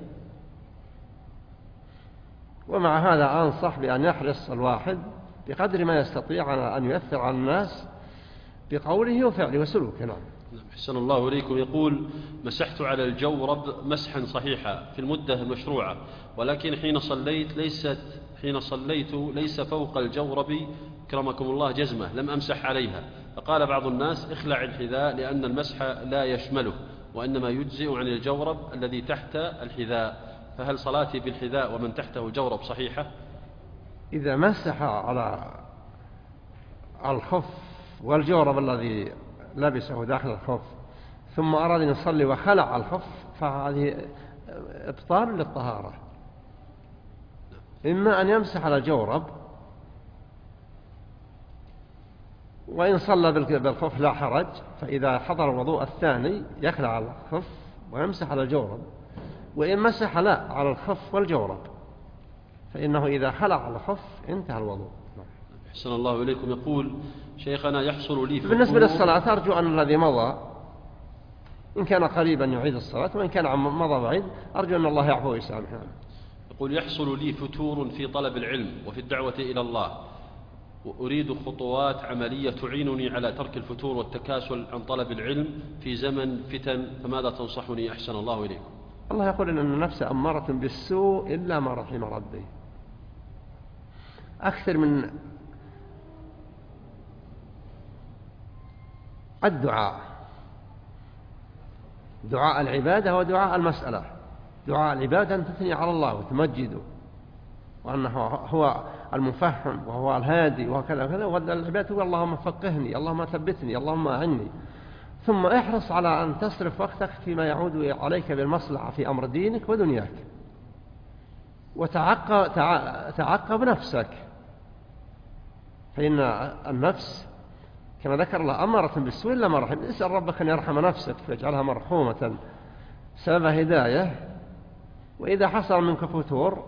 S2: ومع هذا أنصح بأن يحرص الواحد بقدر ما يستطيع على أن يؤثر على الناس بقوله وفعله وسلوكه. نعم.
S1: أحسن الله إليكم. يقول: مسحت على الجورب مسحا صحيحا في المدة المشروعة، ولكن حين صليت ليس فوق الجورب كرمكم الله جزمة لم أمسح عليها، فقال بعض الناس: اخلع الحذاء لأن المسح لا يشمله، وإنما يجزئ عن الجورب الذي تحت الحذاء، فهل صلاتي بالحذاء ومن تحته جورب صحيحة؟
S2: إذا مسح على الخف والجورب الذي لبسه داخل الخف ثم أراد أن يصلي وخلع الخف، فهذه إبطال للطهارة. إما أن يمسح على الجورب، وإن صلى بالخف لا حرج، فإذا حضر الوضوء الثاني يخلع على الخف ويمسح على الجورب. وإن مسح لا على الخف والجورب، فإنه إذا خلع على الخف انتهى الوضوء.
S1: أحسن الله إليكم. يقول: شيخنا يحصل لي
S2: بالنسبة للصلاة أرجو أن الذي مضى إن كان قريبا يعيد الصلاة، وإن كان مضى بعيد أرجو أن الله يعفو ويسامحه.
S1: يقول: يحصل لي فتور في طلب العلم وفي الدعوة إلى الله، وأريد خطوات عملية تعينني على ترك الفتور والتكاسل عن طلب العلم في زمن فتن، فماذا تنصحني؟ أحسن الله إليكم.
S2: الله يقول إن النفس أمارة بالسوء إلا ما رحم ربي. أكثر من الدعاء، دعاء العبادة ودعاء المسألة. دعاء العبادة أن تثني على الله وتمجده وأنه هو المفهم وهو الهادي وكذا وكذا، والعبادة هو اللهم فقهني، اللهم ثبتني، اللهم أعني. ثم احرص على أن تصرف وقتك فيما يعود عليك بالمصلحة في أمر دينك ودنياك، وتعقب نفسك، فإن النفس كما ذكر الله أمارة بالسوء إلا ما رحم. اسأل ربك أن يرحم نفسك فيجعلها مرحومة سبب هداية. وإذا حصل منك فتور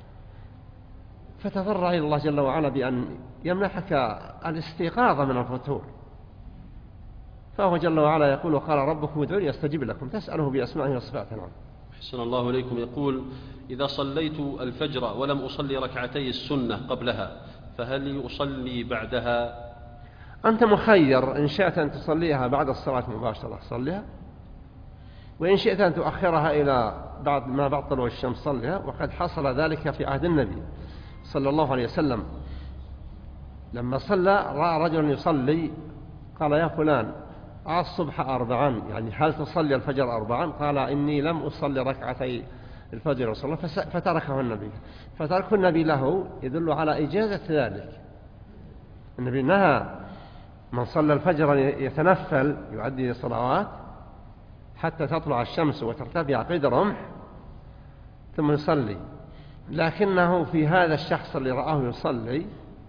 S2: فتضرع إلى الله جل وعلا بأن يمنحك الاستيقاظ من الفتور، فهو جل وعلا يقول: وقال ربكم ادعوني أستجب لكم، تسأله بأسمائه وصفاته. نعم.
S1: أحسن الله إليكم. يقول: إذا صليت الفجر ولم أصلي ركعتي السنة قبلها، فهل أصلي بعدها؟
S2: أنت مخير، إن شئت أن تصليها بعد الصلاة مباشرة صليها، وإن شئت أن تؤخرها إلى بعد ما بعد طلوع الشمس صليها. وقد حصل ذلك في عهد النبي صلى الله عليه وسلم، لما صلى رأى رجلا يصلي قال: يا فلان الصبح 4، يعني هل تصلي الفجر 4؟ قال: إني لم أصلي ركعتي الفجر وصلى، فتركه النبي. فترك النبي له يدل على إجازة ذلك. النبي نهى من صلى الفجر يتنفل يؤدي صلوات حتى تطلع الشمس وترتفع قيد رمح ثم يصلي. لكنه في هذا الشخص اللي رآه يصلي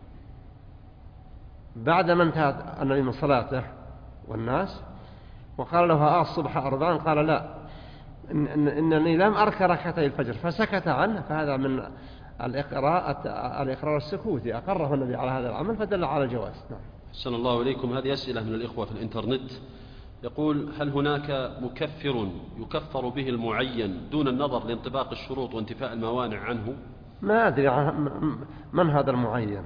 S2: بعدما انتهت النبي من صلاته والناس وقال له: الصبح 4؟ قال: لا، إنني لم أرك ركعتي الفجر، فسكت عنه. فهذا من الإقرار السكوتي، أقره النبي على هذا العمل فدل على الجواز. نعم.
S1: أحسن الله إليكم. هذه أسئلة من الإخوة في الإنترنت. يقول: هل هناك مكفر يكفر به المعين دون النظر لانطباق الشروط وانتفاء الموانع عنه؟
S2: ما أدري من هذا المعين،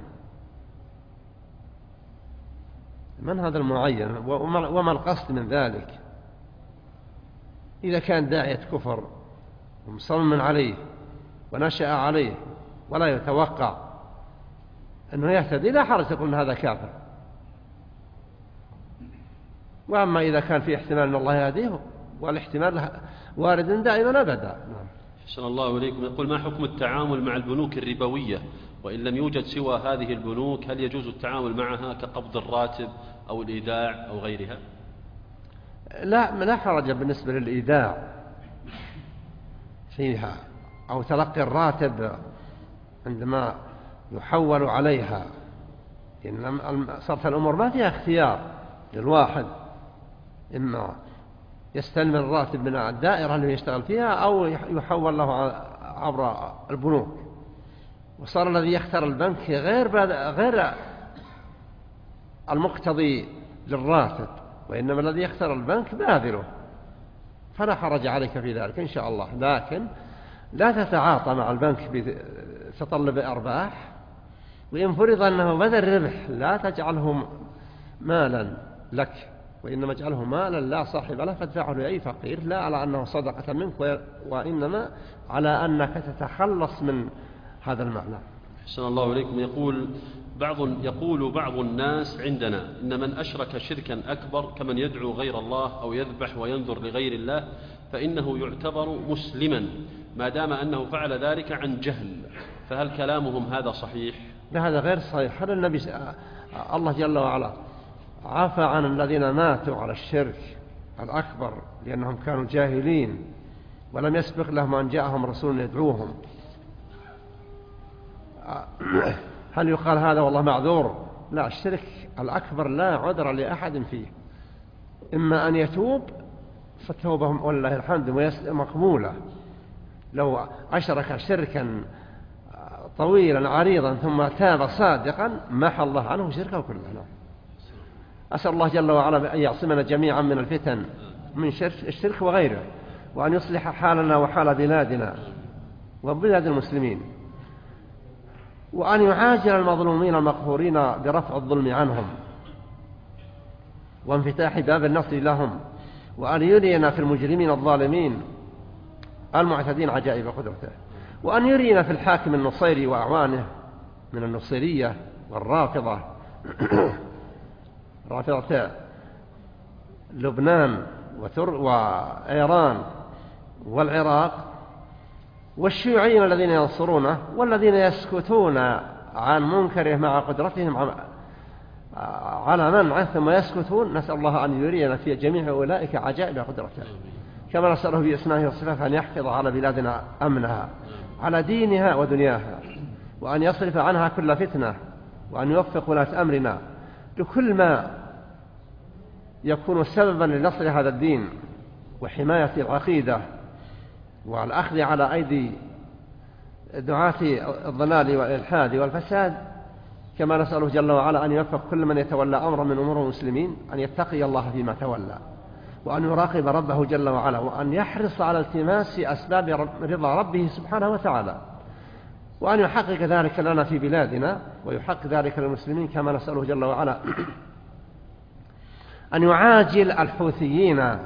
S2: من هذا المعين وما القصد من ذلك. إذا كان داعية كفر ومصمم عليه ونشأ عليه ولا يتوقع أنه يهتدي لا حرج تقول هذا كافر. وأما إذا كان في احتمال أن الله يهديه، والاحتمال وارد دائما أبدا. نعم.
S1: أحسن الله إليكم. يقول: ما حكم التعامل مع البنوك الربوية، وإن لم يوجد سوى هذه البنوك هل يجوز التعامل معها كقبض الراتب أو الإيداع أو غيرها؟
S2: لا حرج بالنسبة للإيداع فيها أو تلقي الراتب عندما يحول عليها. إن صارت الأمور ما فيها اختيار للواحد، إما يستلم الراتب من الدائرة اللي يشتغل فيها أو يحول له عبر البنوك، وصار الذي يختار البنك غير المقتضي للراتب، وإنما الذي يختار البنك باذله، فلا حرج عليك في ذلك إن شاء الله. لكن لا تتعاطى مع البنك بتطلب أرباح، وإن فرض أنه بدل ربح لا تجعله مالا لك، وإنما اجعله مالا لا صاحب له فادفعه لأي فقير، لا على أنه صدقة منك، وإنما على أنك تتخلص من هذا المعنى.
S1: أحسن الله إليكم. يقول بعض الناس عندنا إن من أشرك شركا أكبر كمن يدعو غير الله أو يذبح وينذر لغير الله فإنه يعتبر مسلما ما دام أنه فعل ذلك عن جهل، فهل كلامهم هذا صحيح؟
S2: هذا غير صحيح. هل النبي الله جل وعلا عفى عن الذين ماتوا على الشرك الأكبر لأنهم كانوا جاهلين ولم يسبق لهم أن جاءهم رسول يدعوهم؟ هل يقال هذا والله معذور؟ لا، الشرك الأكبر لا عذر لأحد فيه، إما أن يتوب فتوبة والله الحمد مقبولة. لو أشرك شركا طويلا عريضا ثم تاب صادقا محى الله عنه شركه كله. أسأل الله جل وعلا أن يعصمنا جميعا من الفتن من الشرك وغيره، وأن يصلح حالنا وحال بلادنا وبلاد المسلمين، وأن يعاجل المظلومين المقهورين برفع الظلم عنهم وانفتاح باب النصر لهم، وأن يرينا في المجرمين الظالمين المعتدين عجائب قدرته، وأن يرينا في الحاكم النصيري وأعوانه من النصيرية والرافضة رافضة لبنان وإيران والعراق، والشيوعيين الذين ينصرونه والذين يسكتون عن منكره مع قدرتهم على منعه ثم يسكتون. نسأل الله أن يرينا في جميع أولئك عجائب قدرته، كما نسأله بأسمائه وصفاته أن يحفظ على بلادنا أمنها على دينها ودنياها، وأن يصرف عنها كل فتنة، وأن يوفق ولاة أمرنا لكل ما يكون سببا لنصر هذا الدين وحماية العقيدة والأخذ على أيدي دعاة الضلال والإلحاد والفساد، كما نسأله جل وعلا أن يوفق كل من يتولى أمرا من أمور المسلمين أن يتقي الله فيما تولى، وأن يراقب ربه جل وعلا، وأن يحرص على التماس أسباب رضا ربه سبحانه وتعالى، وأن يحقق ذلك لنا في بلادنا ويحقق ذلك للمسلمين، كما نسأله جل وعلا أن يعاجل الحوثيين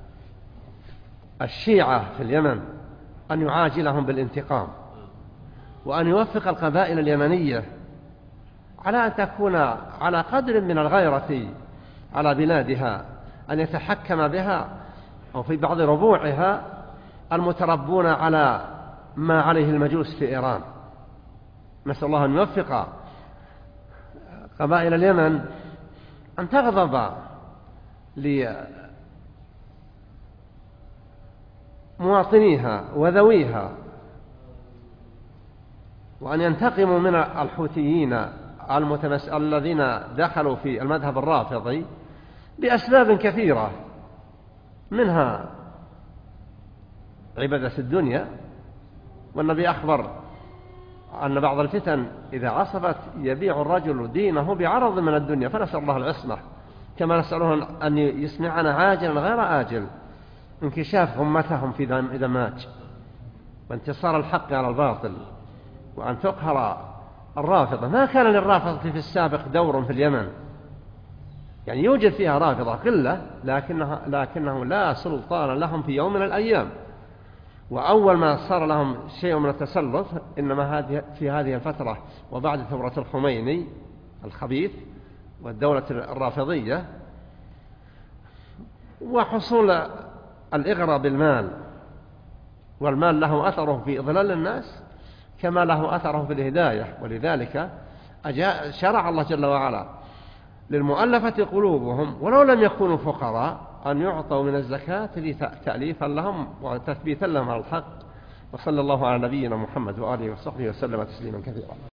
S2: الشيعة في اليمن، أن يعاجلهم بالانتقام، وأن يوفق القبائل اليمنية على أن تكون على قدر من الغيرة على بلادها، أن يتحكم بها أو في بعض ربوعها المتربون على ما عليه المجوس في إيران. نسأل الله أن يوفق قبائل اليمن أن تغضب لمواطنيها وذويها، وأن ينتقموا من الحوثيين الذين دخلوا في المذهب الرافضي بأسباب كثيرة، منها عبادة الدنيا، والنبي أخبر أن بعض الفتن إذا عصبت يبيع الرجل دينه بعرض من الدنيا، فنسأل الله العصمة، كما نسأله أن يسمعنا عاجلا غير آجل انكشاف غمتهم في دماج وانتصار الحق على الباطل، وأن تقهر الرافضة. ما كان للرافضة في السابق دور في اليمن، يعني يوجد فيها رافضة قلة لكنه لا سلطان لهم في يوم من الأيام، وأول ما صار لهم شيء من التسلط إنما في هذه الفترة وبعد ثورة الخميني الخبيث والدولة الرافضية، وحصول الإغراء بالمال، والمال له أثره في إضلال الناس كما له أثره في الهداية. ولذلك شرع الله جل وعلا للمؤلفة قلوبهم ولو لم يكونوا فقراء أن يعطوا من الزكاة تأليفا لهم وتثبيتا لهم على الحق. وصلى الله على نبينا محمد وآله وصحبه وسلم تسليما كثيرا.